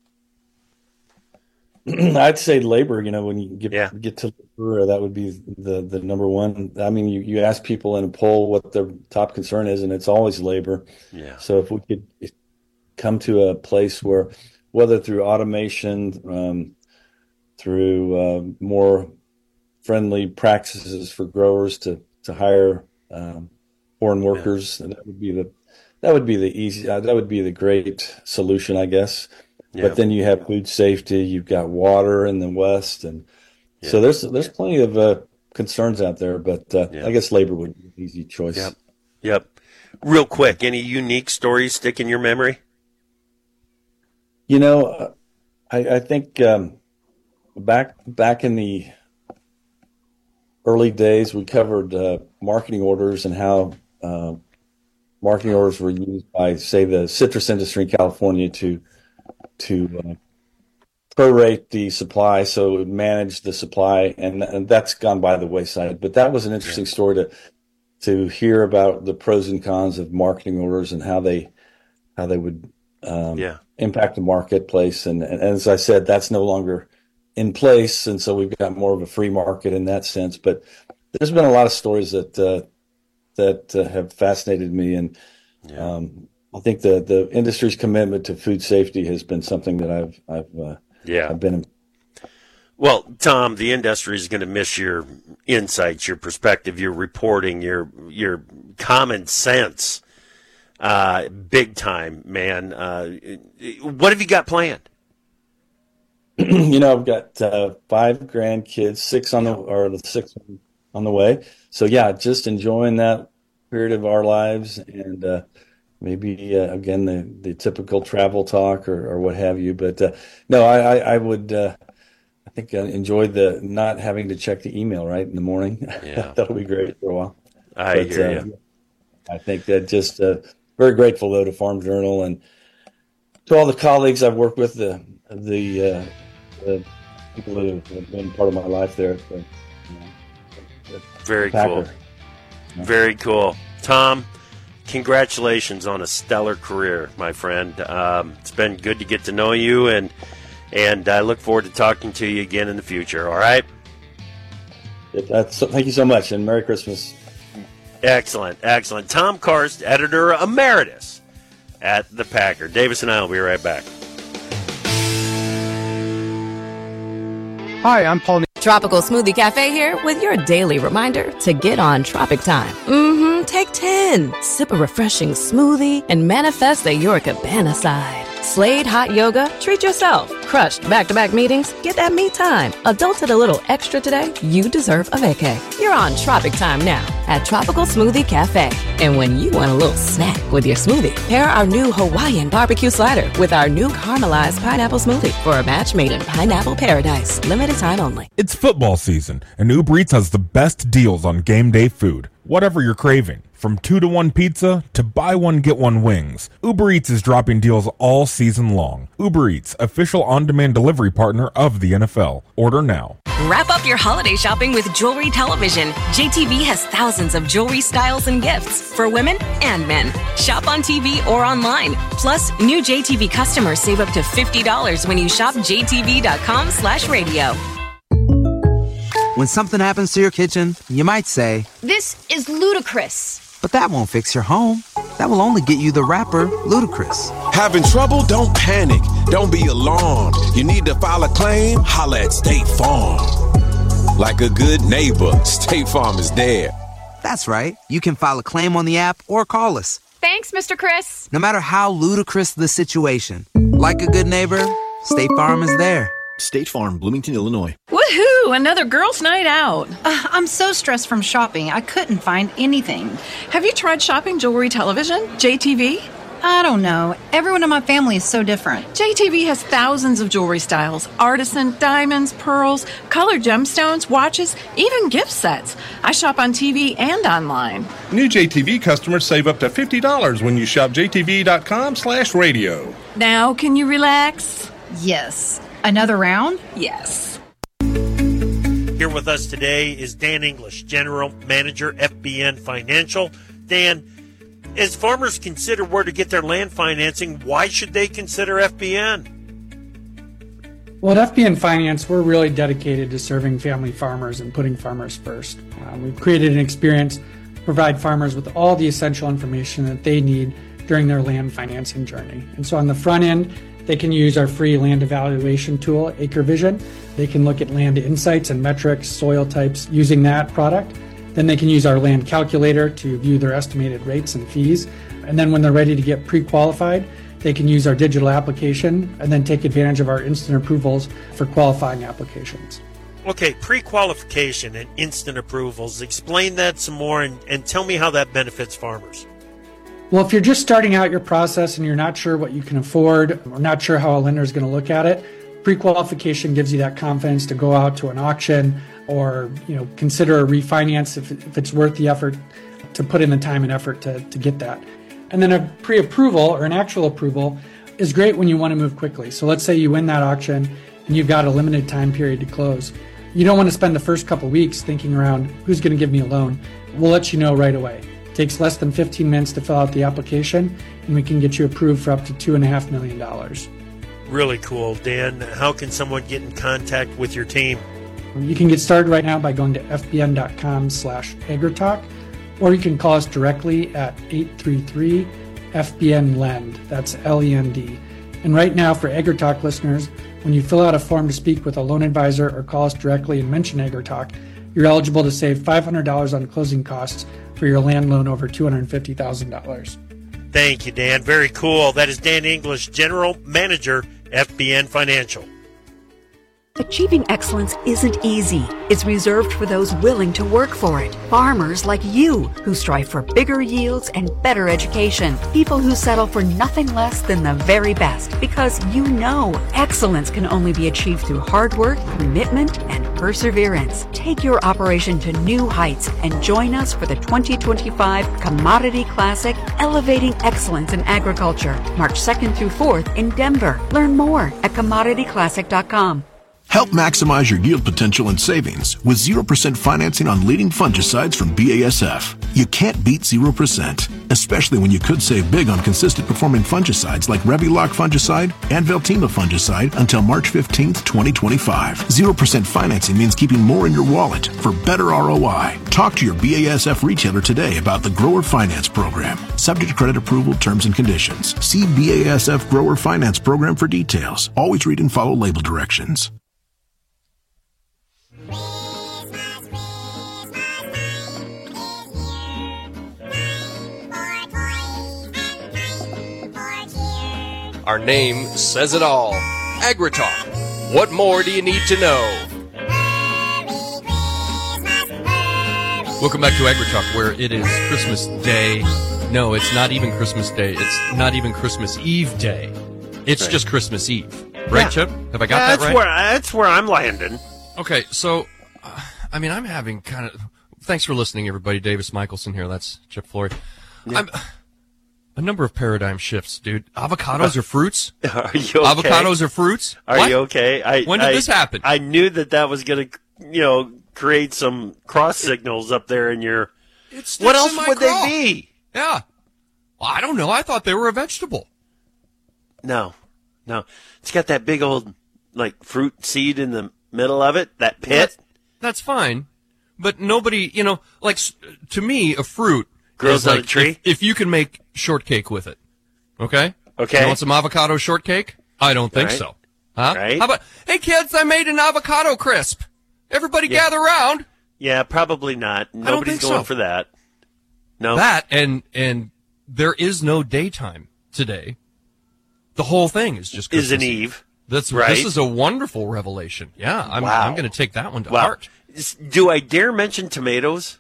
Speaker 8: I'd say labor. When you get to labor, that would be the number one. I mean, you ask people in a poll what their top concern is, and it's always labor.
Speaker 18: Yeah.
Speaker 8: So if we could come to a place where, whether through automation, through more friendly practices for growers to hire foreign workers, that would be the great solution, I guess. Yeah. But then you have food safety, you've got water in the West, and so there's plenty of concerns out there. But I guess labor would be an easy choice.
Speaker 18: Yep. Real quick, any unique stories stick in your memory?
Speaker 8: I think back in the early days, we covered marketing orders and how marketing orders were used by, say, the citrus industry in California to prorate the supply, so it would manage the supply, and that's gone by the wayside. But that was an interesting story to hear about the pros and cons of marketing orders and how they would impact the marketplace. And as I said, that's no longer in place, and so we've got more of a free market in that sense. But there's been a lot of stories that have fascinated me, and I think the industry's commitment to food safety has been something that I've been in.
Speaker 18: Well, Tom, the industry is going to miss your insights, your perspective, your reporting, your common sense, big time, man. What have you got planned?
Speaker 8: I've got 5 grandkids, 6 on the way. So just enjoying that period of our lives, and maybe again the typical travel talk or what have you. But no, I would. I think I enjoyed the not having to check the email right in the morning.
Speaker 18: Yeah.
Speaker 8: That'll be great for a while.
Speaker 18: I hear you.
Speaker 8: I think that just very grateful though to Farm Journal and to all the colleagues I've worked with, the people that have been part of my life there.
Speaker 18: Very cool. Very cool. Tom, congratulations on a stellar career, my friend. It's been good to get to know you, and I look forward to talking to you again in the future, all right?
Speaker 8: Thank you so much, and Merry Christmas.
Speaker 18: Excellent. Tom Karst, editor emeritus at The Packer. Davis and I will be right back.
Speaker 9: Hi, I'm Paul.
Speaker 10: Tropical Smoothie Cafe here with your daily reminder to get on Tropic Time. Take 10. Sip a refreshing smoothie and manifest the Your Cabana side. Slade hot yoga? Treat yourself. Crushed back-to-back meetings? Get that me time. Adulted a little extra today? You deserve a vacay. You're on Tropic Time now at Tropical Smoothie Cafe. And when you want a little snack with your smoothie, pair our new Hawaiian barbecue slider with our new caramelized pineapple smoothie for a match made in pineapple paradise. Limited time only.
Speaker 11: It's football season, and Uber Eats has the best deals on game day food. Whatever you're craving, from 2-to-1 pizza to buy one get one wings, Uber Eats is dropping deals all season long. Uber Eats, official on-demand delivery partner of the NFL. Order now.
Speaker 12: Wrap up your holiday shopping with Jewelry Television. JTV has thousands of jewelry styles and gifts for women and men. Shop on TV or online. Plus, new JTV customers save up to $50 when you shop jtv.com/radio.
Speaker 13: When something happens to your kitchen, you might say,
Speaker 14: "This is ludicrous."
Speaker 13: But that won't fix your home. That will only get you the rapper, Ludacris.
Speaker 15: Having trouble? Don't panic. Don't be alarmed. You need to file a claim? Holla at State Farm. Like a good neighbor, State Farm is there.
Speaker 13: That's right. You can file a claim on the app or call us.
Speaker 14: Thanks, Mr. Chris.
Speaker 13: No matter how ludicrous the situation, like a good neighbor, State Farm is there.
Speaker 1: State Farm, Bloomington, Illinois.
Speaker 16: Woohoo! Another girls' night out.
Speaker 24: I'm so stressed from shopping, I couldn't find anything.
Speaker 16: Have you tried shopping Jewelry Television, JTV?
Speaker 24: I don't know. Everyone in my family is so different.
Speaker 16: JTV has thousands of jewelry styles. Artisan, diamonds, pearls, colored gemstones, watches, even gift sets. I shop on TV and online.
Speaker 30: New JTV customers save up to $50 when you shop jtv.com/radio.
Speaker 16: Now, can you relax?
Speaker 24: Yes. Another round?
Speaker 16: Yes.
Speaker 18: Here with us today is Dan English, General Manager, FBN Financial. Dan, as farmers consider where to get their land financing, why should they consider FBN?
Speaker 31: Well, at FBN Finance, we're really dedicated to serving family farmers and putting farmers first. We've created an experience to provide farmers with all the essential information that they need during their land financing journey. And so on the front end, they can use our free land evaluation tool, AcreVision. They can look at land insights and metrics, soil types using that product. Then they can use our land calculator to view their estimated rates and fees. And then when they're ready to get pre-qualified, they can use our digital application and then take advantage of our instant approvals for qualifying applications.
Speaker 18: Okay, pre-qualification and instant approvals. Explain that some more and tell me how that benefits farmers.
Speaker 31: Well, if you're just starting out your process and you're not sure what you can afford or not sure how a lender is going to look at it, pre-qualification gives you that confidence to go out to an auction or consider a refinance if it's worth the effort to put in the time and effort to get that. And then a pre-approval or an actual approval is great when you want to move quickly. So let's say you win that auction and you've got a limited time period to close. You don't want to spend the first couple weeks thinking around, who's going to give me a loan? We'll let you know right away. It takes less than 15 minutes to fill out the application, and we can get you approved for up to $2.5 million.
Speaker 18: Really cool. Dan, how can someone get in contact with your team?
Speaker 31: You can get started right now by going to fbn.com/agritalk, or you can call us directly at 833-FBN-LEND. That's LEND. And right now, for AgriTalk listeners, when you fill out a form to speak with a loan advisor or call us directly and mention AgriTalk, you're eligible to save $500 on closing costs for your land loan over $250,000.
Speaker 18: Thank you, Dan. Very cool. That is Dan English, General Manager, FBN Financial.
Speaker 2: Achieving excellence isn't easy. It's reserved for those willing to work for it. Farmers like you who strive for bigger yields and better education. People who settle for nothing less than the very best because you know excellence can only be achieved through hard work, commitment, and perseverance. Take your operation to new heights and join us for the 2025 Commodity Classic Elevating Excellence in Agriculture, March 2nd through 4th in Denver. Learn more at commodityclassic.com.
Speaker 1: Help maximize your yield potential and savings with 0% financing on leading fungicides from BASF. You can't beat 0%, especially when you could save big on consistent performing fungicides like Reviloc fungicide and Veltima fungicide until March 15th, 2025. 0% financing means keeping more in your wallet for better ROI. Talk to your BASF retailer today about the Grower Finance Program. Subject to credit approval, terms and conditions. See BASF Grower Finance Program for details. Always read and follow label directions.
Speaker 19: Our name says it all. AgriTalk. What more do you need to know? Welcome back to AgriTalk, where it is Christmas Day. No, it's not even Christmas Day. It's not even Christmas Eve Day. It's just Christmas Eve. Right, Chip? Have I got that right?
Speaker 18: That's where I'm landing.
Speaker 19: Okay, so, I'm having kind of... Thanks for listening, everybody. Davis Michelson here. That's Chip Floyd. Yeah. A number of paradigm shifts, dude. Avocados are fruits?
Speaker 18: Are you okay?
Speaker 19: Avocados are fruits?
Speaker 18: Are you okay?
Speaker 19: When did this happen?
Speaker 18: I knew that was going to, create some cross signals up there in your... What else would they be?
Speaker 19: Yeah. Well, I don't know. I thought they were a vegetable.
Speaker 18: No. It's got that big old, fruit seed in the middle of it, that pit.
Speaker 19: That's fine. But nobody, to me, a fruit...
Speaker 18: Grows on a tree?
Speaker 19: If you can make shortcake with it. Okay?
Speaker 18: Okay.
Speaker 19: You want some avocado shortcake? I don't think so. Huh?
Speaker 18: Right.
Speaker 19: How about, hey kids, I made an avocado crisp. Everybody gather around.
Speaker 18: Yeah, probably not. Nobody's going for that. No.
Speaker 19: That, and there is no daytime today. The whole thing is just Christmas
Speaker 18: Is an Eve.
Speaker 19: That's right. This is a wonderful revelation. Yeah, I'm going to take that one to heart.
Speaker 18: Do I dare mention tomatoes?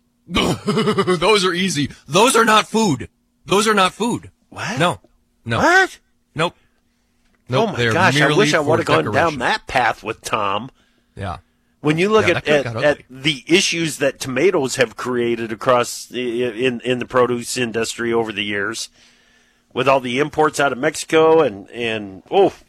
Speaker 19: Those are easy. Those are not food.
Speaker 18: What?
Speaker 19: No.
Speaker 18: What?
Speaker 19: Nope.
Speaker 18: Oh my gosh, I wish I would have gone down that path with Tom.
Speaker 19: Yeah.
Speaker 18: When you look at the issues that tomatoes have created across in the produce industry over the years, with all the imports out of Mexico and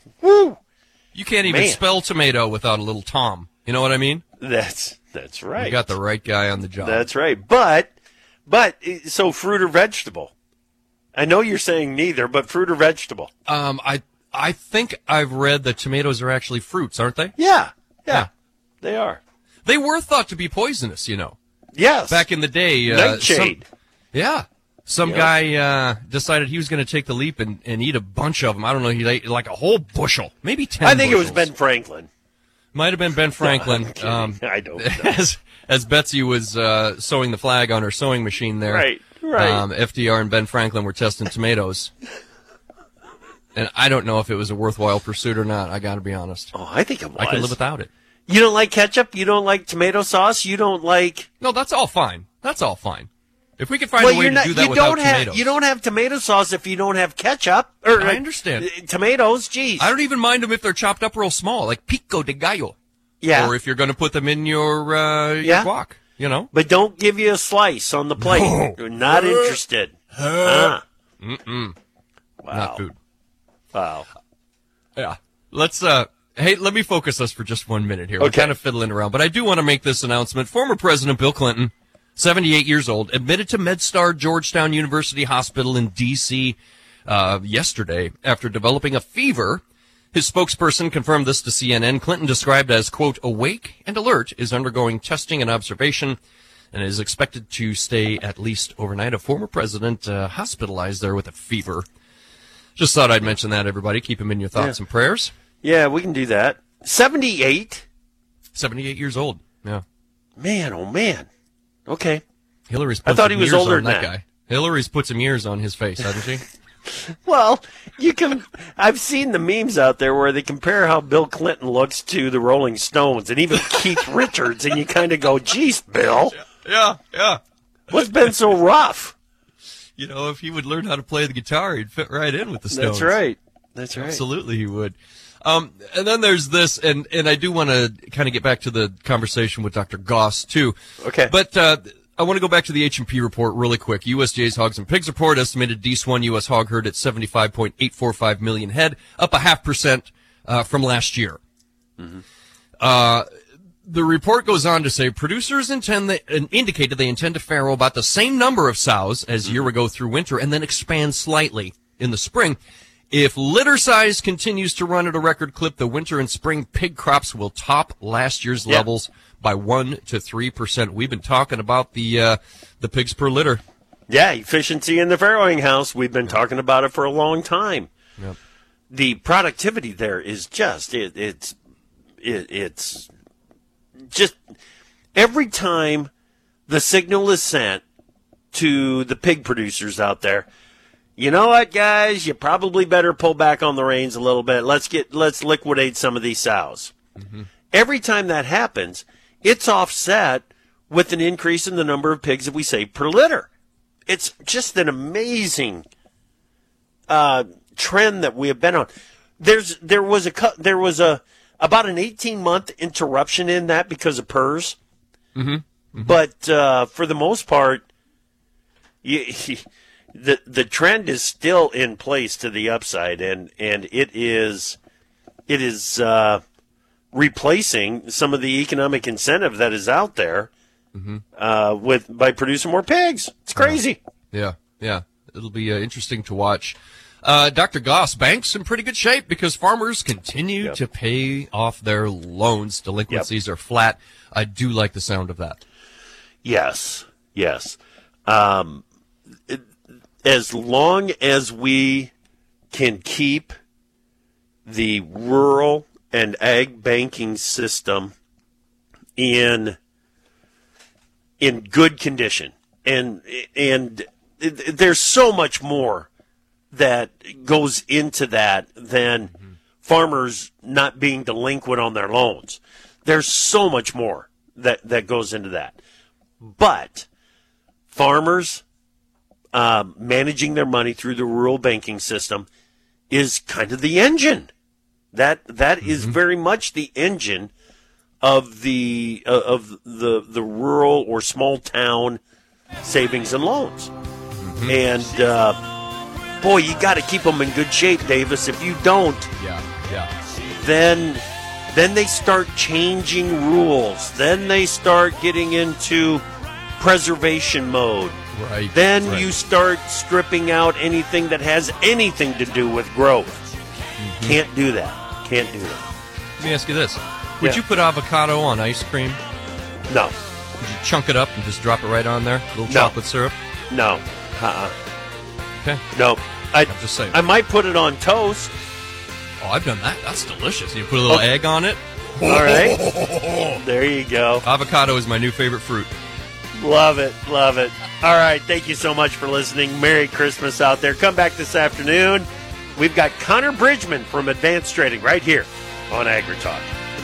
Speaker 19: you can't even spell tomato without a little Tom. You know what I mean?
Speaker 18: That's right.
Speaker 19: You got the right guy on the job.
Speaker 18: That's right. But so fruit or vegetable? I know you're saying neither, but fruit or vegetable?
Speaker 19: I think I've read that tomatoes are actually fruits, aren't they?
Speaker 18: Yeah. They are.
Speaker 19: They were thought to be poisonous,
Speaker 18: Yes.
Speaker 19: Back in the day.
Speaker 18: Nightshade.
Speaker 19: Some guy decided he was going to take the leap and eat a bunch of them. I don't know. He ate like a whole bushel, maybe 10
Speaker 18: I think
Speaker 19: bushels.
Speaker 18: It was Ben Franklin.
Speaker 19: Might have been Ben Franklin.
Speaker 18: I don't know.
Speaker 19: As Betsy was sewing the flag on her sewing machine there.
Speaker 18: Right.
Speaker 19: FDR and Ben Franklin were testing tomatoes. And I don't know if it was a worthwhile pursuit or not. I got to be honest.
Speaker 18: Oh, I think it was.
Speaker 19: I can live without it.
Speaker 18: You don't like ketchup? You don't like tomato sauce? You don't like...
Speaker 19: No, that's all fine. If we could find a way to do that without tomatoes.
Speaker 18: You don't have tomato sauce if you don't have ketchup.
Speaker 19: I understand.
Speaker 18: Tomatoes, geez.
Speaker 19: I don't even mind them if they're chopped up real small, like pico de gallo.
Speaker 18: Yeah.
Speaker 19: Or if you're going to put them in your guac,
Speaker 18: But don't give you a slice on the plate.
Speaker 19: No.
Speaker 18: You're not interested.
Speaker 19: Wow.
Speaker 18: Not
Speaker 19: food.
Speaker 18: Wow.
Speaker 19: Yeah. Let's, Hey, let me focus us for just 1 minute here. We're kind of fiddling around, but I do want to make this announcement. Former President Bill Clinton, 78 years old, admitted to MedStar Georgetown University Hospital in D.C. Yesterday after developing a fever. His spokesperson confirmed this to CNN. Clinton, described as, quote, awake and alert, is undergoing testing and observation and is expected to stay at least overnight. A former president hospitalized there with a fever. Just thought I'd mention that, everybody. Keep him in your thoughts and prayers.
Speaker 18: Yeah, we can do that. 78?
Speaker 19: 78 years old, yeah.
Speaker 18: Man, oh man. Okay.
Speaker 19: Hillary's put some years on that guy. Hillary's put some years on his face, hasn't she?
Speaker 18: Well, I've seen the memes out there where they compare how Bill Clinton looks to the Rolling Stones and even Keith Richards, and you kind of go, geez, Bill.
Speaker 19: Yeah.
Speaker 18: What's been so rough?
Speaker 19: You know, if he would learn how to play the guitar, he'd fit right in with the Stones.
Speaker 18: That's right.
Speaker 19: Absolutely he would. And then there's this, and I do want to kind of get back to the conversation with Dr. Goss, too.
Speaker 18: Okay.
Speaker 19: But I want to go back to the H&P report really quick. USDA's Hogs and Pigs report estimated D1 U.S. hog herd at 75.845 million head, up 0.5% from last year. Mm-hmm. The report goes on to say producers indicated they intend to farrow about the same number of sows as a year ago through winter and then expand slightly in the spring. If litter size continues to run at a record clip, the winter and spring pig crops will top last year's levels by 1 to 3%. We've been talking about the pigs per litter.
Speaker 18: Yeah, efficiency in the farrowing house. We've been talking about it for a long time.
Speaker 19: Yep.
Speaker 18: The productivity there is just it's just every time the signal is sent to the pig producers out there. You know what, guys? You probably better pull back on the reins a little bit. Let's liquidate some of these sows. Mm-hmm. Every time that happens, it's offset with an increase in the number of pigs that we save per litter. It's just an amazing trend that we have been on. There was about an 18-month interruption in that because of PRRS.
Speaker 19: Mm-hmm. Mm-hmm.
Speaker 18: But for the most part, the trend is still in place to the upside, and it is replacing some of the economic incentive that is out there by producing more pigs. It's crazy.
Speaker 19: Yeah. It'll be interesting to watch. Dr. Goss, banks in pretty good shape because farmers continue to pay off their loans. Delinquencies are flat. I do like the sound of that.
Speaker 18: Yes. As long as we can keep the rural and ag banking system in good condition, and there's so much more that goes into that than farmers not being delinquent on their loans. There's so much more that goes into that. But farmers managing their money through the rural banking system is kind of the engine. That is very much the engine of the rural or small town savings and loans. And boy, you got to keep them in good shape, Davis. If you don't, then they start changing rules. Then they start getting into preservation mode.
Speaker 19: Right.
Speaker 18: Then you start stripping out anything that has anything to do with growth. Can't do that. Let
Speaker 19: me ask you this. Would you put avocado on ice cream?
Speaker 18: No.
Speaker 19: Would you chunk it up and just drop it right on there? A little chocolate syrup?
Speaker 18: No.
Speaker 19: Okay.
Speaker 18: No.
Speaker 19: I'm just saying.
Speaker 18: I might put it on toast.
Speaker 19: Oh, I've done that. That's delicious. You put a little egg on it.
Speaker 18: All right. There you go.
Speaker 19: Avocado is my new favorite fruit.
Speaker 18: Love it. All right. Thank you so much for listening. Merry Christmas out there. Come back this afternoon. We've got Connor Bridgman from Advanced Trading right here on AgriTalk.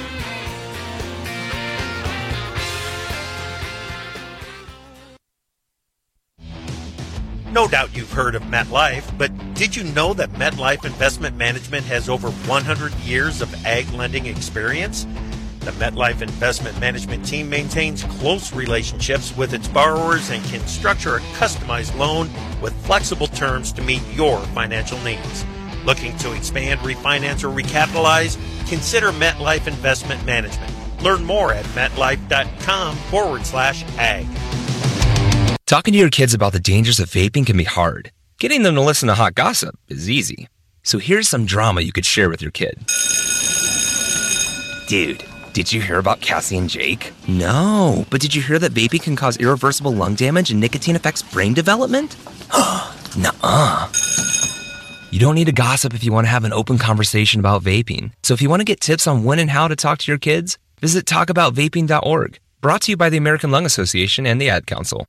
Speaker 18: No doubt you've heard of MetLife, but did you know that MetLife Investment Management has over 100 years of ag lending experience? The MetLife Investment Management team maintains close relationships with its borrowers and can structure a customized loan with flexible terms to meet your financial needs. Looking to expand, refinance, or recapitalize? consider MetLife Investment Management. Learn more at metlife.com/ag.
Speaker 3: Talking to your kids about the dangers of vaping can be hard. Getting them to listen to hot gossip is easy. So here's some drama you could share with your kid. Dude, did you hear about Cassie and Jake? No, but did you hear that vaping can cause irreversible lung damage and nicotine affects brain development? Nuh-uh. You don't need to gossip if you want to have an open conversation about vaping. So if you want to get tips on when and how to talk to your kids, visit talkaboutvaping.org. Brought to you by the American Lung Association and the Ad Council.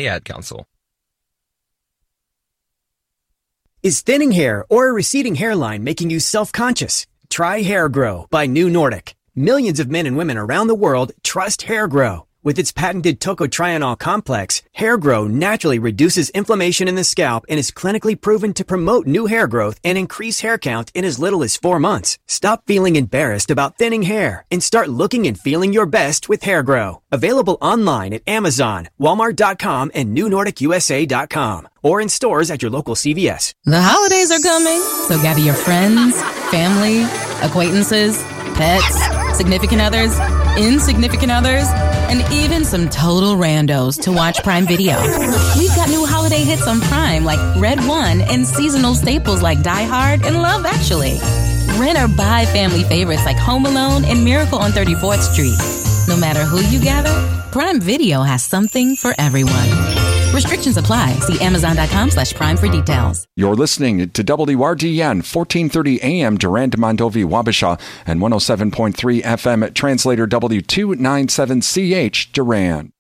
Speaker 9: Is thinning hair or a receding hairline making you self-conscious? Try Hair Grow by New Nordic. Millions of men and women around the world trust Hair Grow. With its patented tocotrienol complex, Hair Grow naturally reduces inflammation in the scalp and is clinically proven to promote new hair growth and increase hair count in as little as 4 months. Stop feeling embarrassed about thinning hair and start looking and feeling your best with Hair Grow. Available online at Amazon, Walmart.com, and NewNordicUSA.com, or in stores at your local CVS.
Speaker 20: The holidays are coming, so gather your friends, family, acquaintances, pets, significant others, insignificant others, and even some total randos to watch Prime Video. We've got new holiday hits on Prime like Red One and seasonal staples like Die Hard and Love Actually. Rent or buy family favorites like Home Alone and Miracle on 34th Street. No matter who you gather, Prime Video has something for everyone. Restrictions apply. See Amazon.com/Prime for details.
Speaker 17: You're listening to WRDN 1430 AM Durand Mondovi Wabasha and 107.3 FM Translator W297CH Durand.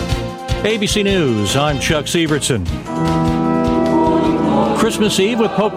Speaker 21: ABC News, I'm Chuck Sievertson. Christmas Eve with Pope